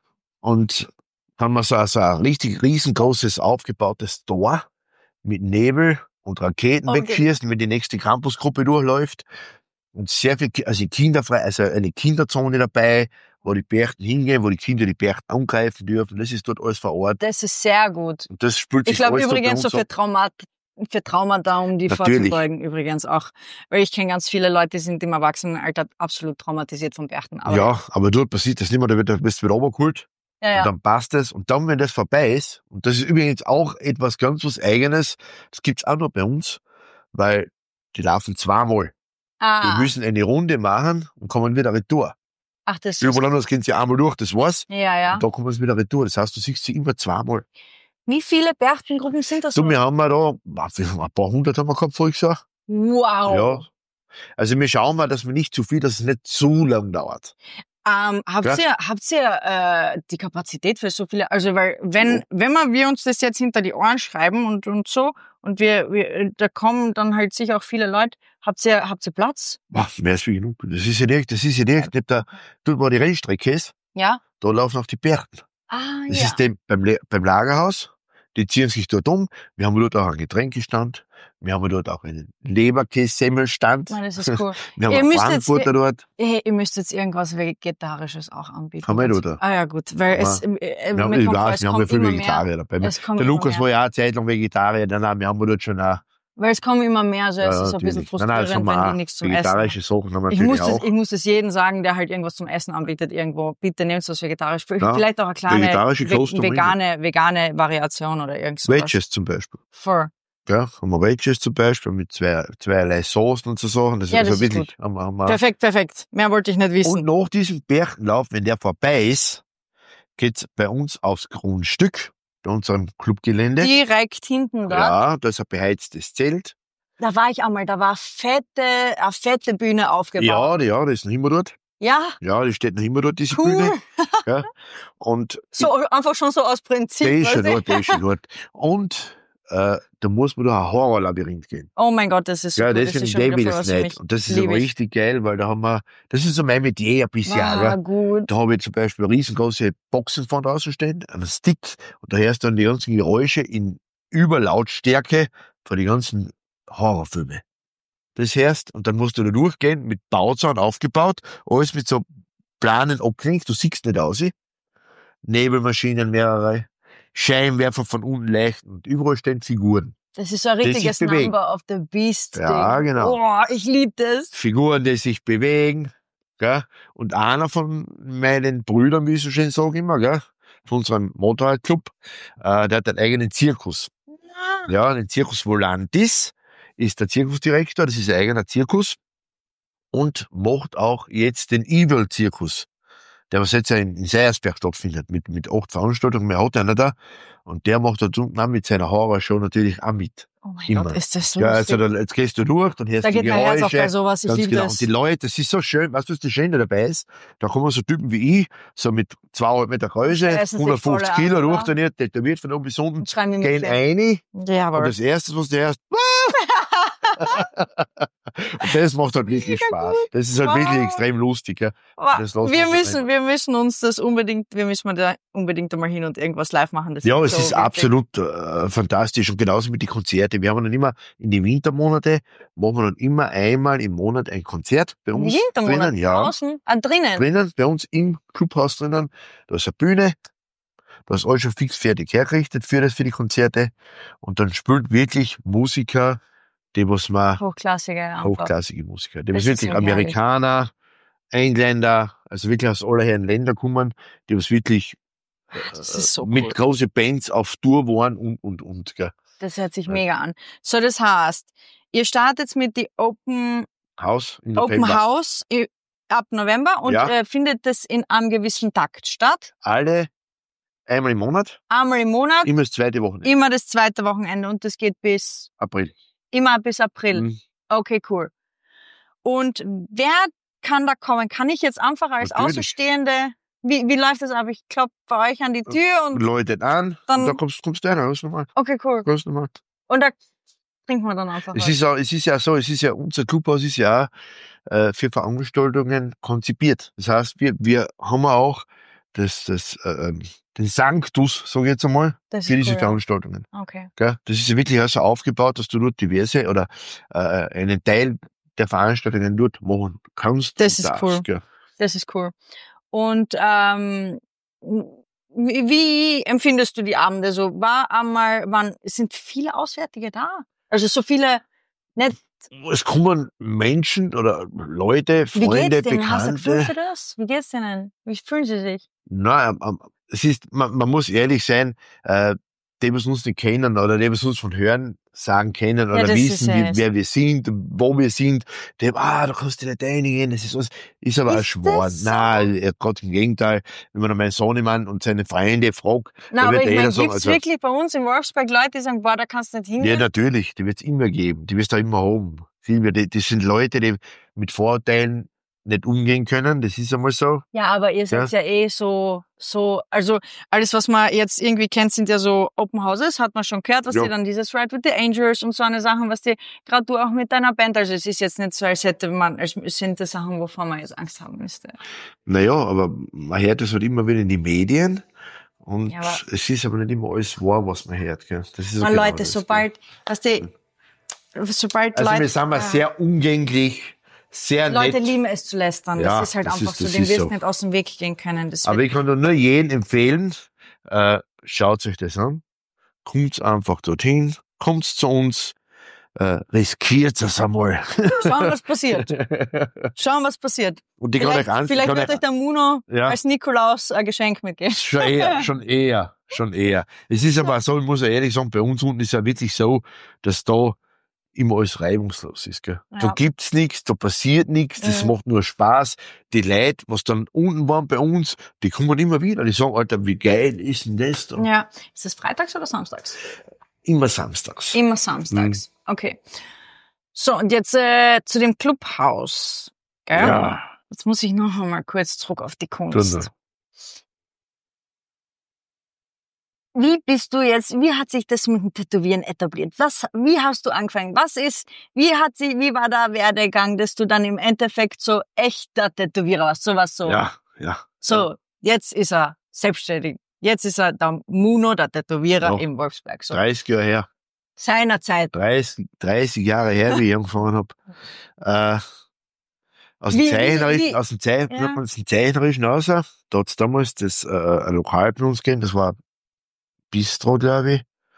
Und dann haben wir so, so ein richtig riesengroßes aufgebautes Tor mit Nebel und Raketen Okay. wegschießen, wenn die nächste Campusgruppe durchläuft. Und sehr viel, Ki- also kinderfrei, also eine Kinderzone dabei, wo die Berchten hingehen, wo die Kinder die Berchten angreifen dürfen. Das ist dort alles vor Ort. Das ist sehr gut. Und das spült sich Ich glaube alles dort bei übrigens so uns für ab. Traumat, für Traumata, um die Natürlich. vorzubeugen, übrigens auch. Weil ich kenne ganz viele Leute, die sind im Erwachsenenalter absolut traumatisiert vom Berchten. Aber Ja, aber dort passiert das nicht mehr, da wird, da bist du wieder runtergeholt. ja, Und ja. dann passt es. Und dann, wenn das vorbei ist, und das ist übrigens auch etwas ganz was Eigenes, das gibt's auch noch bei uns, weil die laufen zweimal. Die Ah, müssen eine Runde machen und kommen wieder retour. ach, das ist. Überall anders gehen sie einmal durch, das war's. Ja, ja. Und da kommen sie wieder retour. Das heißt, du siehst sie immer zweimal. Wie viele Berchtengruppen sind das? Du, so? wir haben ja da, was, ein paar hundert haben wir gehabt, voriges Jahr. Wow. Ja. Also wir schauen mal, dass wir nicht zu viel, dass es nicht zu lang dauert. Ähm, habt Ja. ihr, habt ihr äh, die Kapazität für so viele? Also weil wenn wenn wir, wir uns das jetzt hinter die Ohren schreiben und und so und wir, wir da kommen dann halt sicher auch viele Leute. Habt ihr habt ihr Platz? Boah, mehr als wie genug. Das ist ja direkt, das ist ja direkt, neben der, dort wo die Rennstrecke ist, Ja. da laufen auch die Berchten. Ah Das ja. ist dem, beim, Le- beim Lagerhaus. Die ziehen sich dort um. Wir haben dort auch einen Getränkestand. Wir haben dort auch einen Leberkäse-Semmelstand. Nein, das ist cool. Wir haben Ihr einen müsst jetzt- Frankfurter dort. Hey, ihr müsst jetzt irgendwas Vegetarisches auch anbieten. Haben wir eh da. Ah ja gut, weil Ja. es äh, äh, Wir haben, mir ich kommt vor, weiß, es wir haben ja kommt viele immer mehr. Vegetarier dabei. Es kommt Der immer Lukas mehr. war ja auch eine Zeit lang Vegetarier. Nein, nein, wir haben dort schon auch. Weil es kommen immer mehr, also es Ja, ist ein bisschen natürlich. Nein, nein, das frustrierend, haben wir wenn die auch. nichts zum Essen haben. Vegetarische Sachen haben wir Ich natürlich muss, das, auch. ich muss das jedem sagen, der halt irgendwas zum Essen anbietet irgendwo. Bitte nehmt was vegetarisch. Ja, Vielleicht auch eine kleine vegetarische ve- Kost um vegane, vegane Variation oder irgendwas. Wedges zum Beispiel. Voll. Ja, haben wir Wedges zum Beispiel mit zwei, zweierlei Soßen und so Sachen. Das Ja, ist das also ist wirklich, haben wir, haben wir. Perfekt, perfekt. Mehr wollte ich nicht Und wissen. nach diesem Berchtenlauf, wenn der vorbei ist, geht's bei uns aufs Grundstück, bei unserem Clubgelände. Direkt hinten da. Ja, da ist ein beheiztes Zelt. Da war ich einmal, da war fette, eine fette Bühne aufgebaut. Ja, die- ja, das ist noch immer dort. Ja, Ja, die steht noch immer dort, diese cool. Bühne. Ja. Und So, einfach schon so aus Prinzip. der ist schon weißt du? dort, der ist schon dort. Und äh, da muss man durch ein Horrorlabyrinth gehen. Oh mein Gott, das ist so Ja, gut. das ist finde ich schon wieder voll Devil's was für Night. mich. Und das ist Lieb aber ich. richtig geil, weil da haben wir, das ist so mein Metier ein bisschen, Ah, ja. gut. Da habe ich zum Beispiel riesengroße Boxen von draußen stehen, einen Stick, und da hörst du dann die ganzen Geräusche in Überlautstärke von den ganzen Horrorfilmen. Das hörst, und dann musst du da durchgehen, mit Bauzaun aufgebaut, alles mit so Planen abgehängt, du siehst nicht aus. Nebelmaschinen mehrere, Scheinwerfer von unten leicht, und überall stehen Figuren. Das ist so ein Das richtiges sich bewegt. Number of the Beast Ja, Ding. genau. Oh, ich liebe das. Figuren, die sich bewegen, gell? Und einer von meinen Brüdern, wie ich so schön sage immer, gell? Von unserem Motorradclub, äh, der hat einen eigenen Zirkus. Ja, den Zirkus Volantis ist der Zirkusdirektor, das ist ein eigener Zirkus, und macht auch jetzt den Evil-Zirkus, der was jetzt ja in, in Seiersberg stattfindet, mit, mit acht Veranstaltungen, mehr hat einer da, und der macht dort unten auch mit seiner Horrorshow natürlich auch mit. Oh mein Immer. Gott, ist das so Ja, lustig. also da, jetzt gehst du durch, dann hörst Da du geht mein Herz auf bei Geräusche. sowas. Ich Ganz liebe genau. das. Und die Leute, das ist so schön, weißt du, was das Schöne dabei ist? Da kommen so Typen wie ich, so mit zweieinhalb Meter Größe, Scheißen sich hundertfünfzig voll Kilo, an, ja. durchtrainiert, tätowiert von oben bis unten, Und schreien wir gehen mit. rein, Ja, und aber das Erste, was du hörst, und das macht halt wirklich Mega Spaß. Das ist halt Wow. wirklich extrem lustig. Ja. Das lassen wir wir müssen, wir müssen uns das unbedingt, wir müssen mal da unbedingt einmal hin und irgendwas live machen. Das Ja, es so ist witzig. absolut äh, fantastisch, und genauso mit den Konzerten. Wir haben dann immer in die Wintermonate, machen wir dann immer einmal im Monat ein Konzert bei uns Wintermonat drinnen. Ja, draußen, ah, drinnen. drinnen, bei uns im Clubhaus drinnen. Da ist eine Bühne, da ist alles schon fix fertig hergerichtet für das, für die Konzerte. Und dann spielt wirklich Musiker, die was man, Hochklassige einfach. hochklassige Musiker, die Das was ist wirklich so herrlich. Amerikaner, Engländer, also wirklich aus aller Herren Länder kommen, die was wirklich Das ist so mit cool. großen Bands auf Tour waren und, und, und, gell. Das hört sich Ja. mega an. So, das heißt, ihr startet mit die Open, Haus im Open November. House i- ab November und Ja. äh, findet das in einem gewissen Takt statt. Alle Einmal im Monat, Einmal im Monat, immer das zweite Wochenende. immer das zweite Wochenende und das geht bis April. immer bis April. Mhm. Okay, cool. Und wer kann da kommen? Kann ich jetzt einfach als Natürlich. Außenstehende, wie, wie läuft das ab? Ich klopfe bei euch an die Tür und Läutet an, dann- und da kommst, kommst du rein, ganz normal. okay, cool. Ganz normal. Und da trinken wir dann einfach Es was. ist, auch, es ist ja so, es ist ja, unser Clubhaus ist ja auch äh, für Veranstaltungen konzipiert. Das heißt, wir, wir haben auch das, das, äh, ähm, den Sanctus, sage ich jetzt einmal, Das für ist diese cool, ja. Veranstaltungen. Okay. Gell? Das ist ja wirklich auch so aufgebaut, dass du dort diverse oder äh, einen Teil der Veranstaltungen dort machen kannst. Das und ist darfst, cool. Gell? Das ist cool. Und ähm, wie, wie empfindest du die Abende so? War einmal, waren, sind viele Auswärtige da? Also so viele, nicht, Es kommen Menschen oder Leute, wie Freunde, geht's denen? Hast du ein Gefühl Bekannte. für das? Wie geht's denen? Wie fühlen sie sich? Nein, ähm, es ist, man, man muss ehrlich sein, äh, die, was uns nicht kennen oder die, was uns von Hören sagen kennen oder das wissen, ist wie, es. wer wir sind, wo wir sind, die, ah, da kannst du nicht reingehen, das ist alles, ist aber Ist ein Schmarrn. das so? Nein, äh, Gott im Gegenteil, wenn man meinen Sohnemann und seine Freunde fragt, Na, da aber wird ich jeder meine, sagen, gibt's also, wirklich bei uns in Wolfsburg Leute, die sagen, boah, da kannst du nicht ja, hingehen? natürlich, die wird's immer geben, die wirst du immer haben. Silvia, die, das sind Leute, die mit Vorurteilen nicht umgehen können, das ist einmal so. Ja, aber ihr seid ja, eh so, so, also alles, was man jetzt irgendwie kennt, sind ja so Open Houses, hat man schon gehört, was Ja. die dann dieses Ride with the Angels und so eine Sachen, was die, gerade du auch mit deiner Band, also es ist jetzt nicht so, als hätte man, als sind das Sachen, wovor man jetzt Angst haben müsste. Naja, aber man hört das halt immer wieder in die Medien und Ja, aber- es ist aber nicht immer alles wahr, was man hört. Gell? Das ist so Man genau Leute, das, sobald, was die, sobald gell? Also Leute, wir sind mal äh, sehr umgänglich, sehr Leute nett. lieben es zu lästern, Ja, das ist halt das einfach ist- so, das dem ist wirst so. nicht aus dem Weg gehen können. Das Aber wird, ich kann nur jedem empfehlen, äh, schaut euch das an, kommt einfach dorthin, kommt zu uns, äh, riskiert es einmal. schauen, was passiert. Schauen, was passiert. Und die kann Vielleicht, euch an, vielleicht kann wird euch, euch der Muno Ja. als Nikolaus ein Geschenk mitgeben. Schon eher, schon eher, schon eher. Es ist aber so, ich muss ja ehrlich sagen, bei uns unten ist ja wirklich so, dass da immer alles reibungslos ist, gell. Da Ja. gibt's nichts, da passiert nichts, das Mhm. macht nur Spaß. Die Leute, was dann unten waren bei uns, die kommen immer wieder, die sagen, Alter, wie geil ist denn das da? Ja. Ist das freitags oder samstags? Immer samstags. Immer samstags. Okay. So, und jetzt äh, zu dem Clubhaus. Gell? Ja. Jetzt muss ich noch einmal kurz zurück auf die Tu Kunst. nur. Wie bist du jetzt, wie hat sich das mit dem Tätowieren etabliert? Was, wie hast du angefangen? Was ist, wie hat sie, wie war der Werdegang, dass du dann im Endeffekt so echter Tätowierer warst? Sowas so. Ja, ja. So, jetzt ist er selbstständig. Jetzt ist er der Muno, der Tätowierer Ja. im Wolfsberg. So. dreißig Jahre her. Seiner Zeit. dreißig, dreißig Jahre her, wie ich angefangen hab. Äh, aus dem Wie- wie- Zeichnerischen, wie- aus dem Zeich, Ja. sagt man, aus dem Zeichnerischen raus. Da hat's damals das, äh, ein Lokal bei uns gegeben, das war Bistro, glaube ich.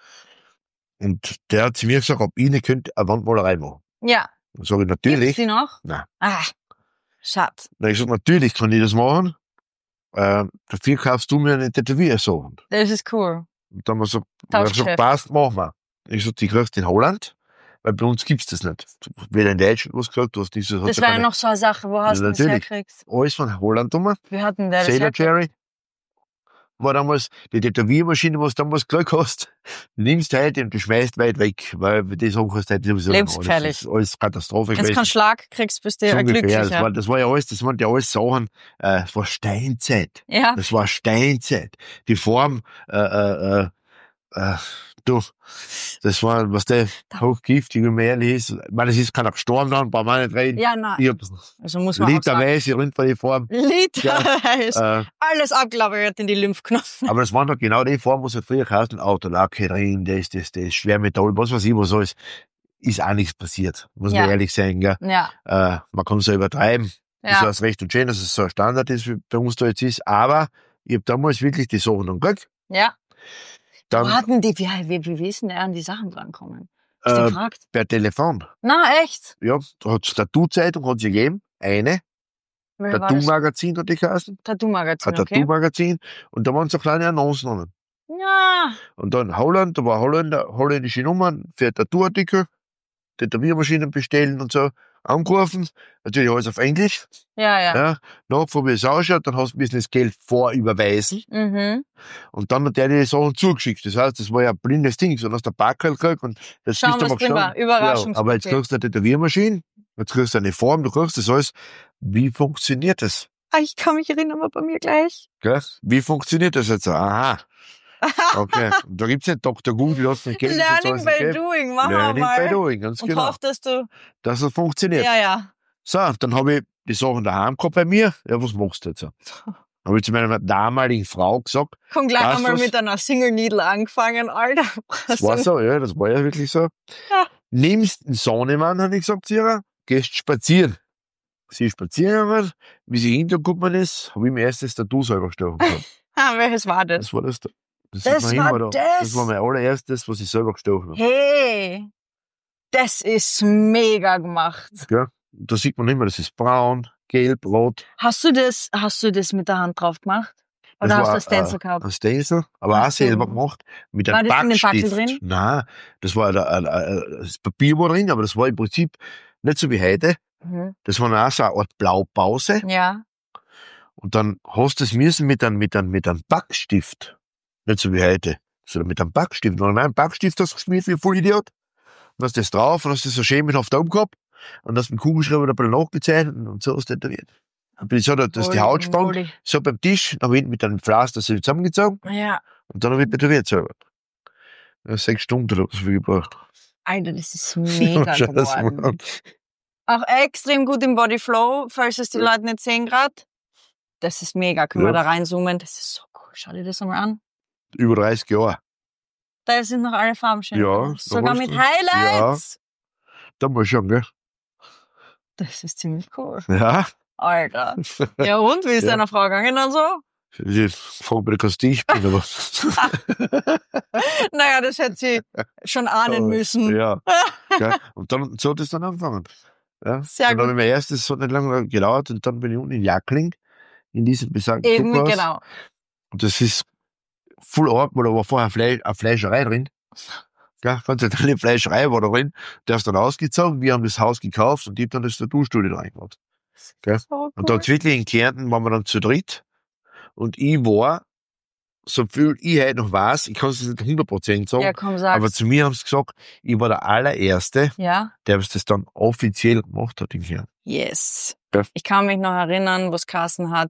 Und der hat zu mir gesagt, ob ich nicht könnte eine Wandmalerei machen. Ja. Dann sage ich, Gibt's natürlich. die noch? Nein. Ah, schade. Dann hab ich gesagt, natürlich kann ich das machen. Äh, dafür kaufst du mir eine Tätowiersachen. Das ist cool. Und dann haben wir so, dann hab ich Tauschgeschäft. gesagt, passt, machen wir. Ich gesagt, die kriegst du in Holland, weil bei uns gibt's das nicht. Weder in Deutschland was gesagt, du hast dieses, Das war ja noch so eine Sache, wo hast du das natürlich. herkriegst? alles von Holland um. Wir hatten der das Sailor herkriegt. Jerry war damals die Tätowiermaschine, was du damals Glück hast. Du nimmst heute und du schmeißt weit weg, weil die Sachen hast du heute sowieso nicht mehr. Lebensgefährlich. Das ist alles Katastrophe Wenn du gewesen. keinen Schlag kriegst, bist du So ein ungefähr. Das glücklicher. war, das war ja alles, das waren ja alles Sachen, äh, es war Steinzeit. Ja. Das war Steinzeit. Die Form, äh, äh, äh, äh, du, das war, was der hochgiftig und ehrlich ist. Ich meine, es ist keiner gestorben, dann brauchen wir nicht reden. Ja, nein. Ich hab Also muss man auch sagen. literweise rund von die Form. Literweise. Äh, Alles abgelagert in die Lymphknochen. aber das waren doch genau die Form, wo sie früher gekauft haben. Autolacke drin, das, das, das, Schwermetall, was weiß ich, was alles. Ist auch nichts passiert. Muss Ja. man ehrlich sagen, gell. Ja. Äh, man kann es ja übertreiben. Das Ja. ist recht und schön, dass es so ein Standard ist, wie bei uns da jetzt ist. Aber ich hab damals wirklich die Sachen dann gekriegt. Ja. Wo Dann hatten die, wie, wie, wie wissen der an die Sachen drankommen? Hast du äh, gefragt? per Telefon. Na, echt? Ja, da hat's Tattoo-Zeitung, hat sie gegeben. Eine. Wer war das? Tattoo-Magazin hat die geheißen. Tattoo-Magazin, Ein okay. Tattoo-Magazin. Und da waren so kleine Annoncen drin. Ja. Und dann Holland, da war Holländer, holländische Nummern für Tattooartikel, Tätowiermaschinen bestellen und so. angerufen, natürlich alles auf Englisch, Ja, ja. ja, nachgefragt, wie es ausschaut, dann hast du müssen das Geld vorüberweisen Mhm. und dann hat der dir die Sachen zugeschickt. Das heißt, das war ja ein blindes Ding, so hast du ein Packerl gekriegt und das Schauen, bist du was mal drin war. geschaut. Ja, Überraschungspaket. aber jetzt kriegst du eine Tätowiermaschine, jetzt kriegst du eine Form, du kriegst das alles. Wie funktioniert das? Ah, ich kann mich erinnern, aber bei mir gleich. Gell? Wie funktioniert das jetzt? Aha. Okay. Und da gibt's nicht Doktor Google, hast nicht Geld. Learning by doing, machen wir Learning by mal. doing, ganz Und genau. hoffe, dass du... Dass es funktioniert. Ja, ja. So, dann habe ich die Sachen daheim gehabt bei mir. Ja, was machst du jetzt? Dann habe ich zu meiner damaligen Frau gesagt. Komm gleich weißt einmal was? mit einer Single Needle angefangen, Alter. Das war so, ja, das war ja wirklich so. Ja. Nimmst einen Sohnemann, habe ich gesagt zu ihr, gehst spazieren. Sie ist spazieren gegangen, wie sie hintergekommen ist, habe ich mir erst das Tattoo selber gestochen gehabt. Ah, welches war das? Das war das da. Das, Das ist noch war immer da. das? Das war mein allererstes, was ich selber gestochen habe. Hey, das ist mega gemacht. Ja, da sieht man immer, das ist braun, gelb, rot. Hast du das, hast du das mit der Hand drauf gemacht? Das Oder hast war, du das Stencil äh, gehabt? Ein Stencil, aber Ach auch selber so. gemacht. Mit War einem das in dem Backel Backstift. drin? Nein, das war, da, äh, das Papier war drin, aber das war im Prinzip nicht so wie heute. Mhm. Das war auch so eine Art Blaupause. Ja. Und dann hast du es müssen mit einem, mit einem, mit einem Backstift. Nicht so wie heute. Sondern mit einem Backstift. Wenn du einen Backstift hast geschmiert wie ein Vollidiot, dann hast du das drauf und hast das so schemenhaft oben gehabt und hast mit dem Kugelschreiber ein bisschen nachgezeichnet und so hast du tätowiert. Dann bin ich so, dass die Haut spannt, Holy. so beim Tisch, dann habe ich mit einem Pflaster so zusammengezogen Ja. und dann habe ich tätowiert selber. Ja, sechs Stunden oder was viel gebraucht. Alter, das ist mega Scheiß, geworden. Mann. Auch extrem gut im Bodyflow, falls es die Leute nicht sehen gerade. Das ist mega. Können Ja. wir da reinzoomen? Das ist so cool. Schau dir das einmal an. Über dreißig Jahre. Da sind noch alle Farben schön. Ja, drauf. da Sogar hast mit du- Highlights. Da mal schon, gell? Das ist ziemlich cool. Ja. Alter. Ja und? Wie ist Ja. deiner Frau gegangen und so? Ich frage mich, kannst du ich bin, aber. Naja, das hätte sie schon ahnen müssen. Ja. Gell? Und dann, so hat es dann angefangen. Ja. Sehr dann gut. habe ich mein erstes, das hat nicht lange gedauert, und dann bin ich unten in Jackling, in diesem besagten Eben, Zuchthaus. genau. Und das ist voll Arbeit, weil da war vorher Fleisch, eine Fleischerei drin. Ja, ganz eine Fleischerei war da drin. Der ist dann ausgezogen, wir haben das Haus gekauft und die haben dann das Tattoo-Studio da reingebaut. Gell? So Und da cool. hat's wirklich in Kärnten waren wir dann zu dritt. Und ich war, so viel ich heute noch weiß, ich kann es nicht hundert Prozent sagen, Ja, komm, sag's. aber zu mir haben sie gesagt, ich war der allererste, Ja? der das dann offiziell gemacht hat in Kärnten. Yes. Ja. Ich kann mich noch erinnern, was Carsten hat.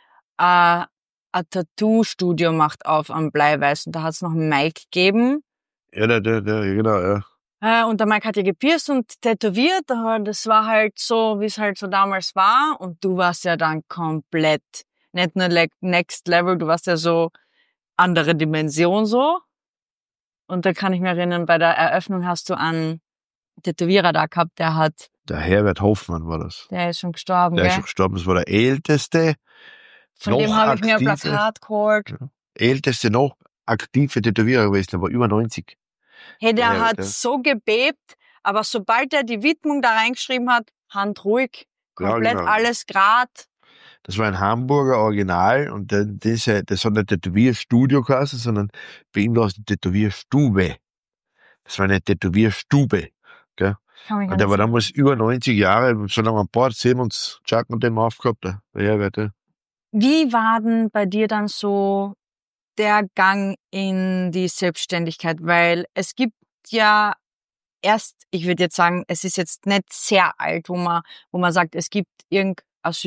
Äh, ein Tattoo-Studio macht auf am Bleiweiß und da hat's noch einen Mike gegeben. Ja, der, der, der, genau, ja. Äh, und der Mike hat ja gepierst und tätowiert, aber das war halt so, wie es halt so damals war. Und du warst ja dann komplett, nicht nur like next level, du warst ja so andere Dimension so. Und da kann ich mich erinnern, bei der Eröffnung hast du einen Tätowierer da gehabt, der hat, Der Herbert Hoffmann war das. der ist schon gestorben, Der ist gell? schon gestorben, das war der älteste, Von noch dem habe ich mir ein aktive, Plakat geholt. älteste noch aktive Tätowierer gewesen, der war über neunzig. Hey, der Ja, hat der- so gebebt, aber sobald er die Widmung da reingeschrieben hat, Hand ruhig, Ja, komplett genau. alles grad. Das war ein Hamburger Original und der, diese, das hat nicht Tätowierstudio geheißen, sondern bei ihm war es eine Tätowierstube. Das war eine Tätowierstube. Kann mich Und der an war das- damals über neunzig Jahre, schon lange ein paar, sehen wir uns, Chuck und dem aufgehabt, der Herbert. Ja. Wie war denn bei dir dann so der Gang in die Selbstständigkeit? Weil es gibt ja erst, ich würde jetzt sagen, es ist jetzt nicht sehr alt, wo man, wo man sagt, es gibt irgendeine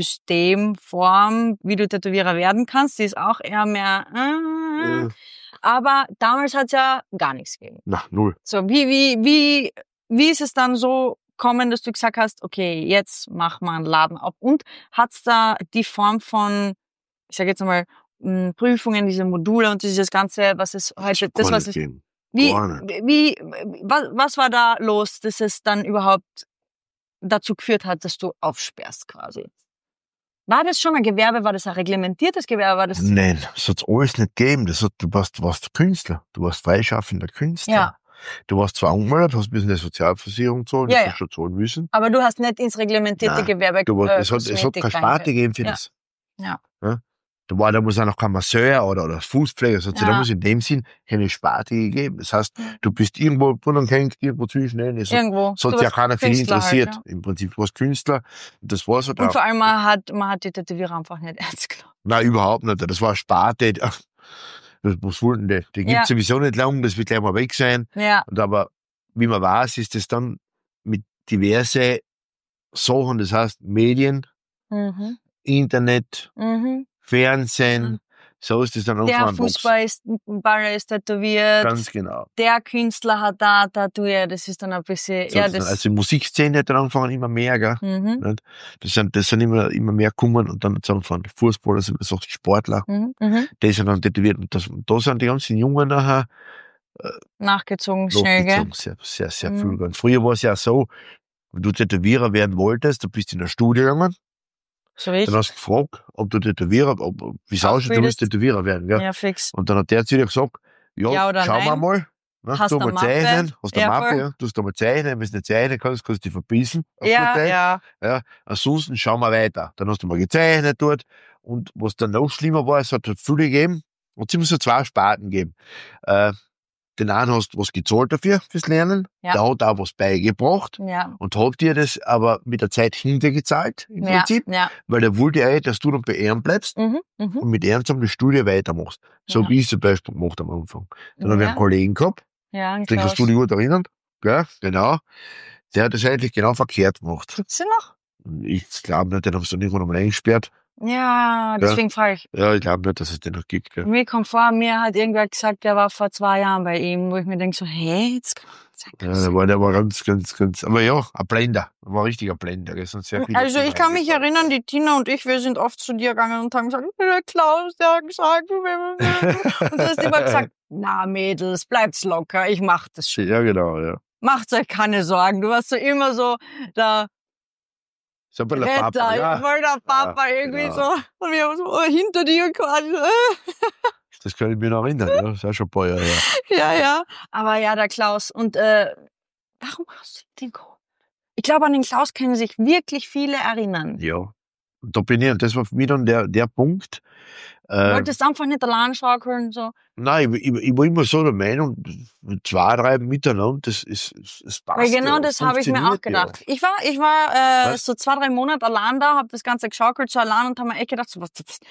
Systemform, wie du Tätowierer werden kannst. Die ist auch eher mehr, äh, Äh, aber damals hat es ja gar nichts gegeben. na, null. So, wie, wie, wie, wie ist es dann so kommen, dass du gesagt hast, okay, jetzt mach mal einen Laden auf? Und hat's da die Form von, ich sage jetzt einmal, mh, Prüfungen, diese Module und dieses Ganze, was es heute, das, Kann was nicht es, geben. wie, Gar nicht. wie, was, was war da los, dass es dann überhaupt dazu geführt hat, dass du aufsperrst quasi? War das schon ein Gewerbe? War das ein reglementiertes Gewerbe? War das, Nein, das hat's alles nicht gegeben. Das hat, du warst, du warst Künstler. Du warst freischaffender Künstler. Ja. Du warst zwar angemeldet, hast ein bisschen eine Sozialversicherung zahlen, Ja, das ja. hast du schon zahlen müssen. aber du hast nicht ins reglementierte Nein, Gewerbe Du, warst- äh, es hat, es hat Kosmetik keine Sparte reinge- gegeben für Ja. das. Ja. Ja? da war damals auch noch kein Masseur oder, oder Fußpfleger, also Ja. da muss in dem Sinn keine Sparte gegeben. Das heißt, du bist irgendwo drinnen gehängt, irgendwo zwischen denen. So, Irgendwo. so Du hat ja warst keiner für dich Künstler interessiert. halt, Im Prinzip, du warst Künstler. Und das war's halt Und auch. vor allem, man hat, man hat die Tätowierer einfach nicht ernst genommen. Nein, überhaupt nicht. Das war eine Sparte. Ach, was wollten die? Die gibt's Ja. sowieso nicht lang, das wird gleich mal weg sein. Ja. Und aber, wie man weiß, ist das dann mit diverse Sachen, das heißt Medien, Mhm. Internet, Mhm. Fernsehen, Mhm. so ist das dann Der irgendwann Fußball ist, Baller ist tätowiert. Ganz genau. Der Künstler hat da tätowiert. Das ist dann ein bisschen, So ja, ist das. das. Also die Musikszene hat dann angefangen immer mehr, gell? Mhm. Nicht? Das sind, das sind immer, immer mehr gekommen und dann sagen von Fußballer, sind das auch die Sportler, Mhm. Mhm. die sind dann tätowiert und das, und da sind die ganzen Jungen nachher Nachgezogen, schnell, gell? nachgezogen, sehr, sehr, sehr Mhm. viel. Und früher war es ja so, wenn du Tätowierer werden wolltest, du bist in der Studie gegangen, So wie ich. dann hast du gefragt, ob du Tätowierer, ob, ob wie es ausschaut, du willst Ausbildest. Tätowierer werden, gell? Ja, fix. Und dann hat der zu dir gesagt, ja, Ja oder schau mal nein? mal, ne, Hast du du mal eine Mappe? zeichnen, hast du eine Ja, Mappe, voll. ja, du hast da mal zeichnen, wenn du nicht zeichnen kannst, kannst du dich verbissen. auf gut Ja, Deutsch. ja. Ja, ansonsten schau mal weiter. Dann hast du mal gezeichnet dort. Und was dann noch schlimmer war, es hat halt viele gegeben, und es immer so zwei Sparten gegeben. Äh, den einen hast du was gezahlt dafür, fürs Lernen. Ja. Der hat auch was beigebracht. Ja. Und hat dir das aber mit der Zeit hintergezahlt, im Ja. Prinzip. Ja. Weil er wollte ja, dass du dann bei Ehren bleibst Mhm. Mhm. und mit Ehrenamt die Studie weitermachst. So Ja. wie ich zum Beispiel gemacht am Anfang. Dann habe ich Ja. einen Kollegen gehabt, Ja, ein den kannst du Klaus. dich gut erinnern. Gell? Genau. Der hat das eigentlich genau verkehrt gemacht. Gibt's sie noch? Ich glaube nicht, den haben sie dann irgendwann einmal eingesperrt. Ja, deswegen frage ich. Ja, ich glaube nicht, dass es den noch gibt. Gell? Mir kommt vor, mir hat irgendwer gesagt, der war vor zwei Jahren bei ihm, wo ich mir denke so, hä, jetzt sag Ja, das. der war, der war ganz, ganz, ganz, aber ja, ein Blender. Er war ein richtiger Blender. Gell? Sonst sehr viele Also ich kann mich reingefahren. erinnern, die Tina und ich, wir sind oft zu dir gegangen und haben gesagt, der Klaus, der hat gesagt, und du hast immer gesagt, na Mädels, bleibt's locker, ich mach das schon. Ja, genau, ja. Macht euch keine Sorgen. Du warst so immer so der So ein bisschen ein Retter, Papa, ja. voll der Papa Ja, irgendwie genau. so. Und wir haben so oh, hinter dir quasi. äh. Das kann ich mir noch erinnern, ja. Das ist auch schon ein paar Jahre her. Ja, ja. Aber ja, der Klaus. Und äh, warum hast du den geholt? Ich glaube, an den Klaus können sich wirklich viele erinnern. Ja. Und da bin ich, und das war für mich dann der, der Punkt. Du Äh, wolltest einfach nicht allein schaukeln, so. nein, ich, ich, ich war immer so der Meinung, zwei, drei miteinander, das ist, es, es passt. Weil genau ja, das habe ich mir auch funktioniert ja. gedacht. Ich war, ich war äh, Was? so zwei, drei Monate allein da, habe das Ganze geschaukelt so allein und habe mir echt gedacht, so, was, was,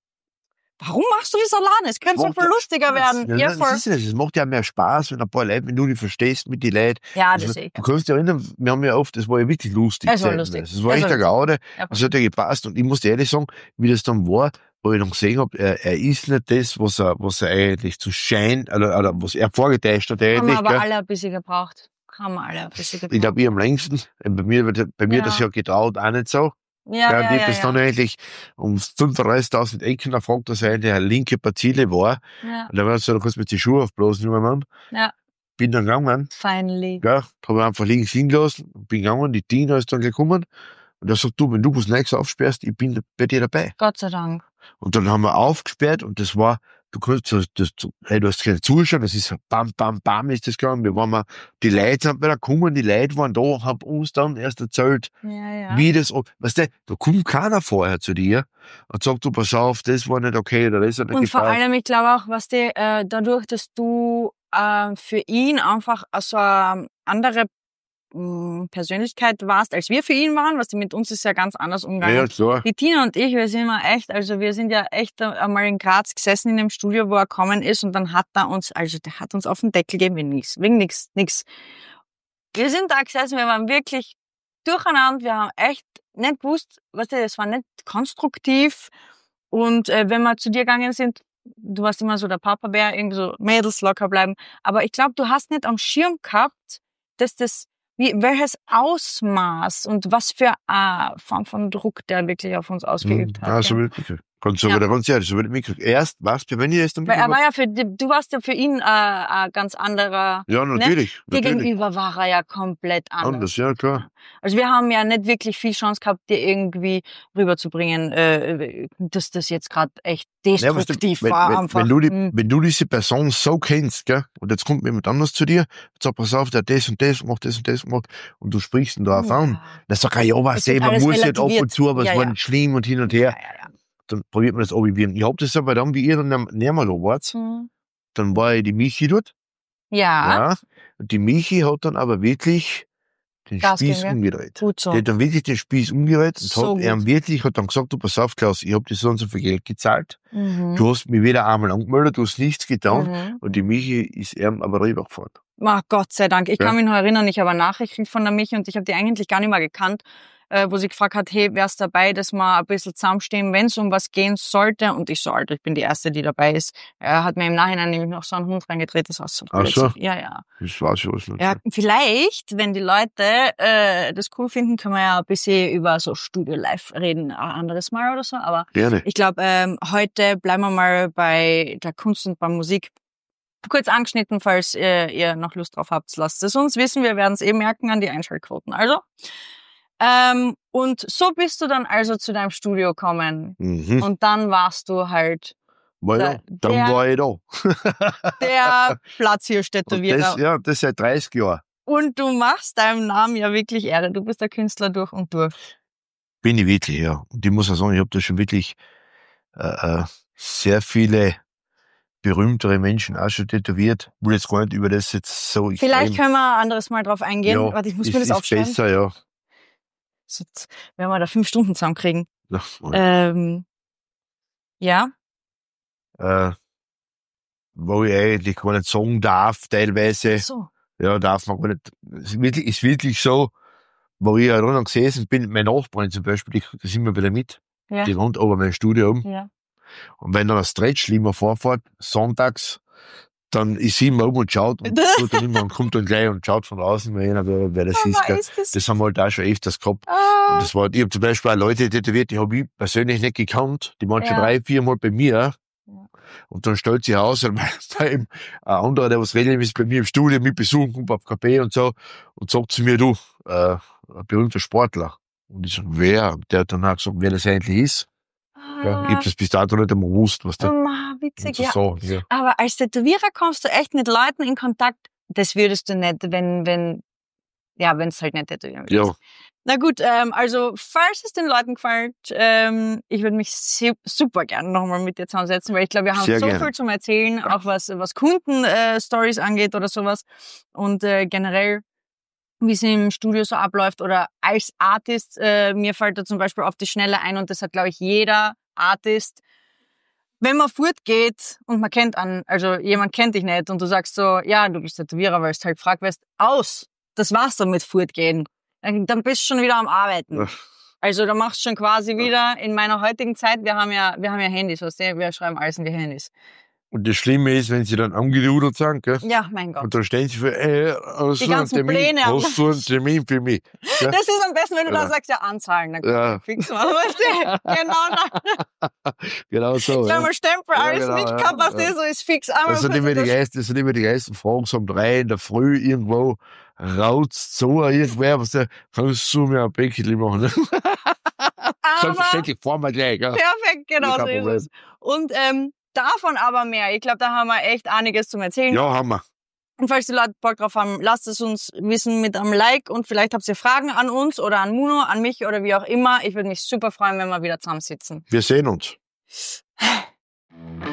warum machst du das alleine? Es könnte so Macht viel ja lustiger Spaß. werden. Ja, Ja, nein, voll. das ist es. Es macht ja mehr Spaß, wenn ein paar Leute, wenn du dich verstehst mit den Leuten. Ja, das Also, sehe ich. du kannst dich erinnern, wir haben ja oft, das war ja wirklich lustig. Es war Zeiten. lustig. Es war Es echt war eine Gaude. Ja, Es hat ja gepasst. Und ich muss dir ehrlich sagen, wie das dann war, wo ich dann gesehen habe, er, er ist nicht das, was er, was er eigentlich zu scheinen, oder, oder was er vorgetäuscht hat haben eigentlich. wir aber gell. alle ein bisschen gebraucht. Haben wir alle ein bisschen gebraucht. Ich glaube, ich am längsten. Bei mir, bei mir Ja. das ja getraut auch nicht so. ja, Ja, ja, und ich ja, hab das dann ja. eigentlich um fünfunddreißigtausend Ecken erfragt, dass er eigentlich eine linke Partile war. ja. Und dann war es so, da kannst du mit die Schuhe aufblasen, junger Mann. Ja. Bin dann gegangen, Finally. gell, habe einfach links hingelassen, bin gegangen, die Tina ist dann gekommen. Und er sagt, du, wenn du was Neues aufsperrst, ich bin bei dir dabei. Gott sei Dank. Und dann haben wir aufgesperrt und das war, du kannst, das, das, hey, du hast keine Zuschauer, das ist bam, bam, bam ist das gegangen. Wir waren mal, die Leute sind wieder gekommen, die Leute waren da, haben uns dann erst erzählt, Ja, ja. wie das, weißt du, da kommt keiner vorher zu dir und sagt, du, pass auf, das war nicht okay, oder das hat nicht Und vor gefallen. allem, ich glaube auch, was die, äh, dadurch, dass du äh, für ihn einfach so eine andere mh, Persönlichkeit warst, als wir für ihn waren, was die mit uns ist ja ganz anders umgegangen. Ja, klar. Die Tina und ich, wir sind immer echt, also wir sind ja echt einmal in Graz gesessen in dem Studio, wo er gekommen ist und dann hat er uns, also der hat uns auf den Deckel gegeben, wegen nix, wegen nix, nix. Wir sind da gesessen, wir waren wirklich durcheinander, wir haben echt nicht gewusst, was weißt du, das war nicht konstruktiv und äh, wenn wir zu dir gegangen sind, du warst immer so der Papa-Bär, irgendwie so Mädels locker bleiben, aber ich glaube, du hast nicht am Schirm gehabt, dass das wie, welches Ausmaß und was für eine Form von Druck der wirklich auf uns ausgeübt hat. Ja, so gell? will ich mitgekriegt. Ganz so Ja. wieder ganz ehrlich, so will ich mitgekriegt. Erst, was, wenn ich jetzt dann Weil er war ja für, die- du warst ja für ihn äh, ein ganz anderer, ja, natürlich, dir natürlich. gegenüber war er ja komplett anders. Anders, ja, klar. Also wir haben ja nicht wirklich viel Chance gehabt, dir irgendwie rüberzubringen, äh, dass das jetzt gerade echt Ja, weißt du, destruktiv wenn, war wenn, einfach. wenn, du die, Hm. wenn du diese Person so kennst, gell, und jetzt kommt jemand anders zu dir, und sagt, pass auf, der hat das und das macht, das und das macht, und du sprichst ihn da auf an, Ja. dann sag ich, ja, was Es wird man alles muss nicht ab relativiert. und zu, aber Ja, es war ja. nicht schlimm und hin und Ja, her. ja, ja. dann probiert man das abwiegen. Ich hab das aber dann, wie ihr dann näher mal da wart, Mhm. dann war ja die Michi dort. Ja. Ja. Und die Michi hat dann aber wirklich den Gas Spieß geben, gell? umgedreht. Gut so. Die hat dann wirklich den Spieß umgedreht und So hat ihm gut. wirklich, hat dann gesagt, du pass auf, Klaus, ich hab dir so und so viel Geld gezahlt. Mhm. Du hast mich weder einmal angemeldet, du hast nichts getan. Mhm. Und die Michi ist ihm aber rübergefahren. Ach, Gott sei Dank. Ich Ja. kann mich noch erinnern, ich habe eine Nachricht gekriegt von der Michi und ich habe die eigentlich gar nicht mehr gekannt, äh, wo sie gefragt hat, hey, wär's dabei, dass wir ein bisschen zusammenstehen, wenn es um was gehen sollte? Und ich so, Alter, ich bin die Erste, die dabei ist. Er hat mir im Nachhinein nämlich noch so einen Hund reingedreht, das war so Ach so? blödsinn. Ja, ja. Das weiß ich alles nicht. Ja, vielleicht, wenn die Leute äh, das cool finden, können wir ja ein bisschen über so Studio Live reden, ein anderes Mal oder so. Aber Gerne. ich glaube, ähm, heute bleiben wir mal bei der Kunst und bei Musik. Kurz angeschnitten, falls ihr, ihr noch Lust drauf habt, lasst es uns wissen. Wir werden es eh merken an die Einschaltquoten. Also, ähm, und so bist du dann also zu deinem Studio gekommen. Mhm. Und dann warst du halt War ja, der- dann der- war ich da. der Und Platzhirsch-Tätowierer. das, ja, das seit dreißig Jahren. Und du machst deinem Namen ja wirklich Ehre. Du bist der Künstler durch und durch. Bin ich wirklich, ja. Und ich muss auch sagen, ich habe da schon wirklich äh, äh, sehr viele berühmtere Menschen auch schon tätowiert. Ich will jetzt gar nicht über das jetzt so extrem. Vielleicht können wir ein anderes Mal drauf eingehen. ja, Warte, ich muss ist, mir das ist aufschreiben. besser, ja. So, wenn wir da fünf Stunden zusammenkriegen. Ja, Ähm, ja. äh, wo ich eigentlich gar nicht sagen darf, teilweise. So. Ja, darf man gar nicht. Es ist wirklich, ist wirklich so, wo ich ja dann gesessen bin, meine Nachbarin zum Beispiel, die kriegt das immer wieder mit. Ja. Die wohnt aber mein Studio um. Ja. Und wenn dann ein Stretch immer vorfährt, sonntags, dann ist sie immer um und schaut und, tut dann immer und kommt dann gleich und schaut von außen, wer, wer, wer das ist. Aber Gell. ist das, Das haben wir halt auch schon öfters gehabt. ah, Und das war, ich habe zum Beispiel auch Leute tätowiert, die habe ich persönlich nicht gekannt. Die waren schon Ja. drei, vier Mal bei mir. Ja. Und dann stellt sich heraus, weil bei ihm ein anderer, der was regelmäßig bei mir im Studio mit besuchen kommt, auf K P und so, und sagt zu mir, du, äh, ein berühmter Sportler. Und ich sag, wer? Der hat dann auch gesagt, wer das eigentlich ist. Ja, ich hab das bis dato nicht einmal gewusst, was der ah, witzig, zu ja. sagen. Ja. Aber als Tätowierer kommst du echt mit Leuten in Kontakt. Das würdest du nicht, wenn, wenn, ja, wenn es halt nicht tätowieren würdest. Ja, Na gut, ähm, also falls es den Leuten gefällt, ähm, ich würde mich su- super gerne nochmal mit dir zusammensetzen, weil ich glaube, wir haben Sehr so gerne. viel zum Erzählen, auch was was Kunden-Stories äh, Stories angeht oder sowas und äh, generell, wie es im Studio so abläuft oder als Artist. Äh, mir fällt da zum Beispiel auf die Schnelle ein und das hat, glaube ich, jeder Artist. Wenn man fortgeht und man kennt an, also jemand kennt dich nicht und du sagst so, ja, du bist Tätowierer, weil du halt fragt wirst, aus, das war's dann mit fortgehen. Dann dann bist du schon wieder am Arbeiten. Ja. Also da machst du schon quasi wieder in meiner heutigen Zeit, wir haben ja, wir haben ja Handys, weißt du, wir schreiben alles in die Handys. und das Schlimme ist, wenn sie dann angerudert sind, gell? Ja, mein Gott. Und dann stehen sie für, äh, hast Die du einen ganzen Termin, Pläne haben- hast du einen Termin für mich? Ja, Das ist am besten, wenn du Ja. da sagst, ja, anzahlen. Dann Ja. fix mal, weißt du? Genau, da. genau so. Wenn Ja. man Stempel, Ja, alles genau, mitgehabt, ja, was ja. das so ist, fix. Einmal Das sind kurz immer die das- geilsten, das sind immer die geilsten Fragen, so um drei in der Früh irgendwo, raut's zu, irgendwer, was der, kannst du mir ein Bäckchen machen, ne? aber Selbstverständlich, fahren wir gleich, gell? perfekt, genau Kein so ist Problem. es. Und ähm, davon aber mehr. Ich glaube, da haben wir echt einiges zum Erzählen. Ja, haben wir. Und falls die Leute Bock drauf haben, lasst es uns wissen mit einem Like und vielleicht habt ihr Fragen an uns oder an Muno, an mich oder wie auch immer. Ich würde mich super freuen, wenn wir wieder zusammensitzen. Wir sehen uns.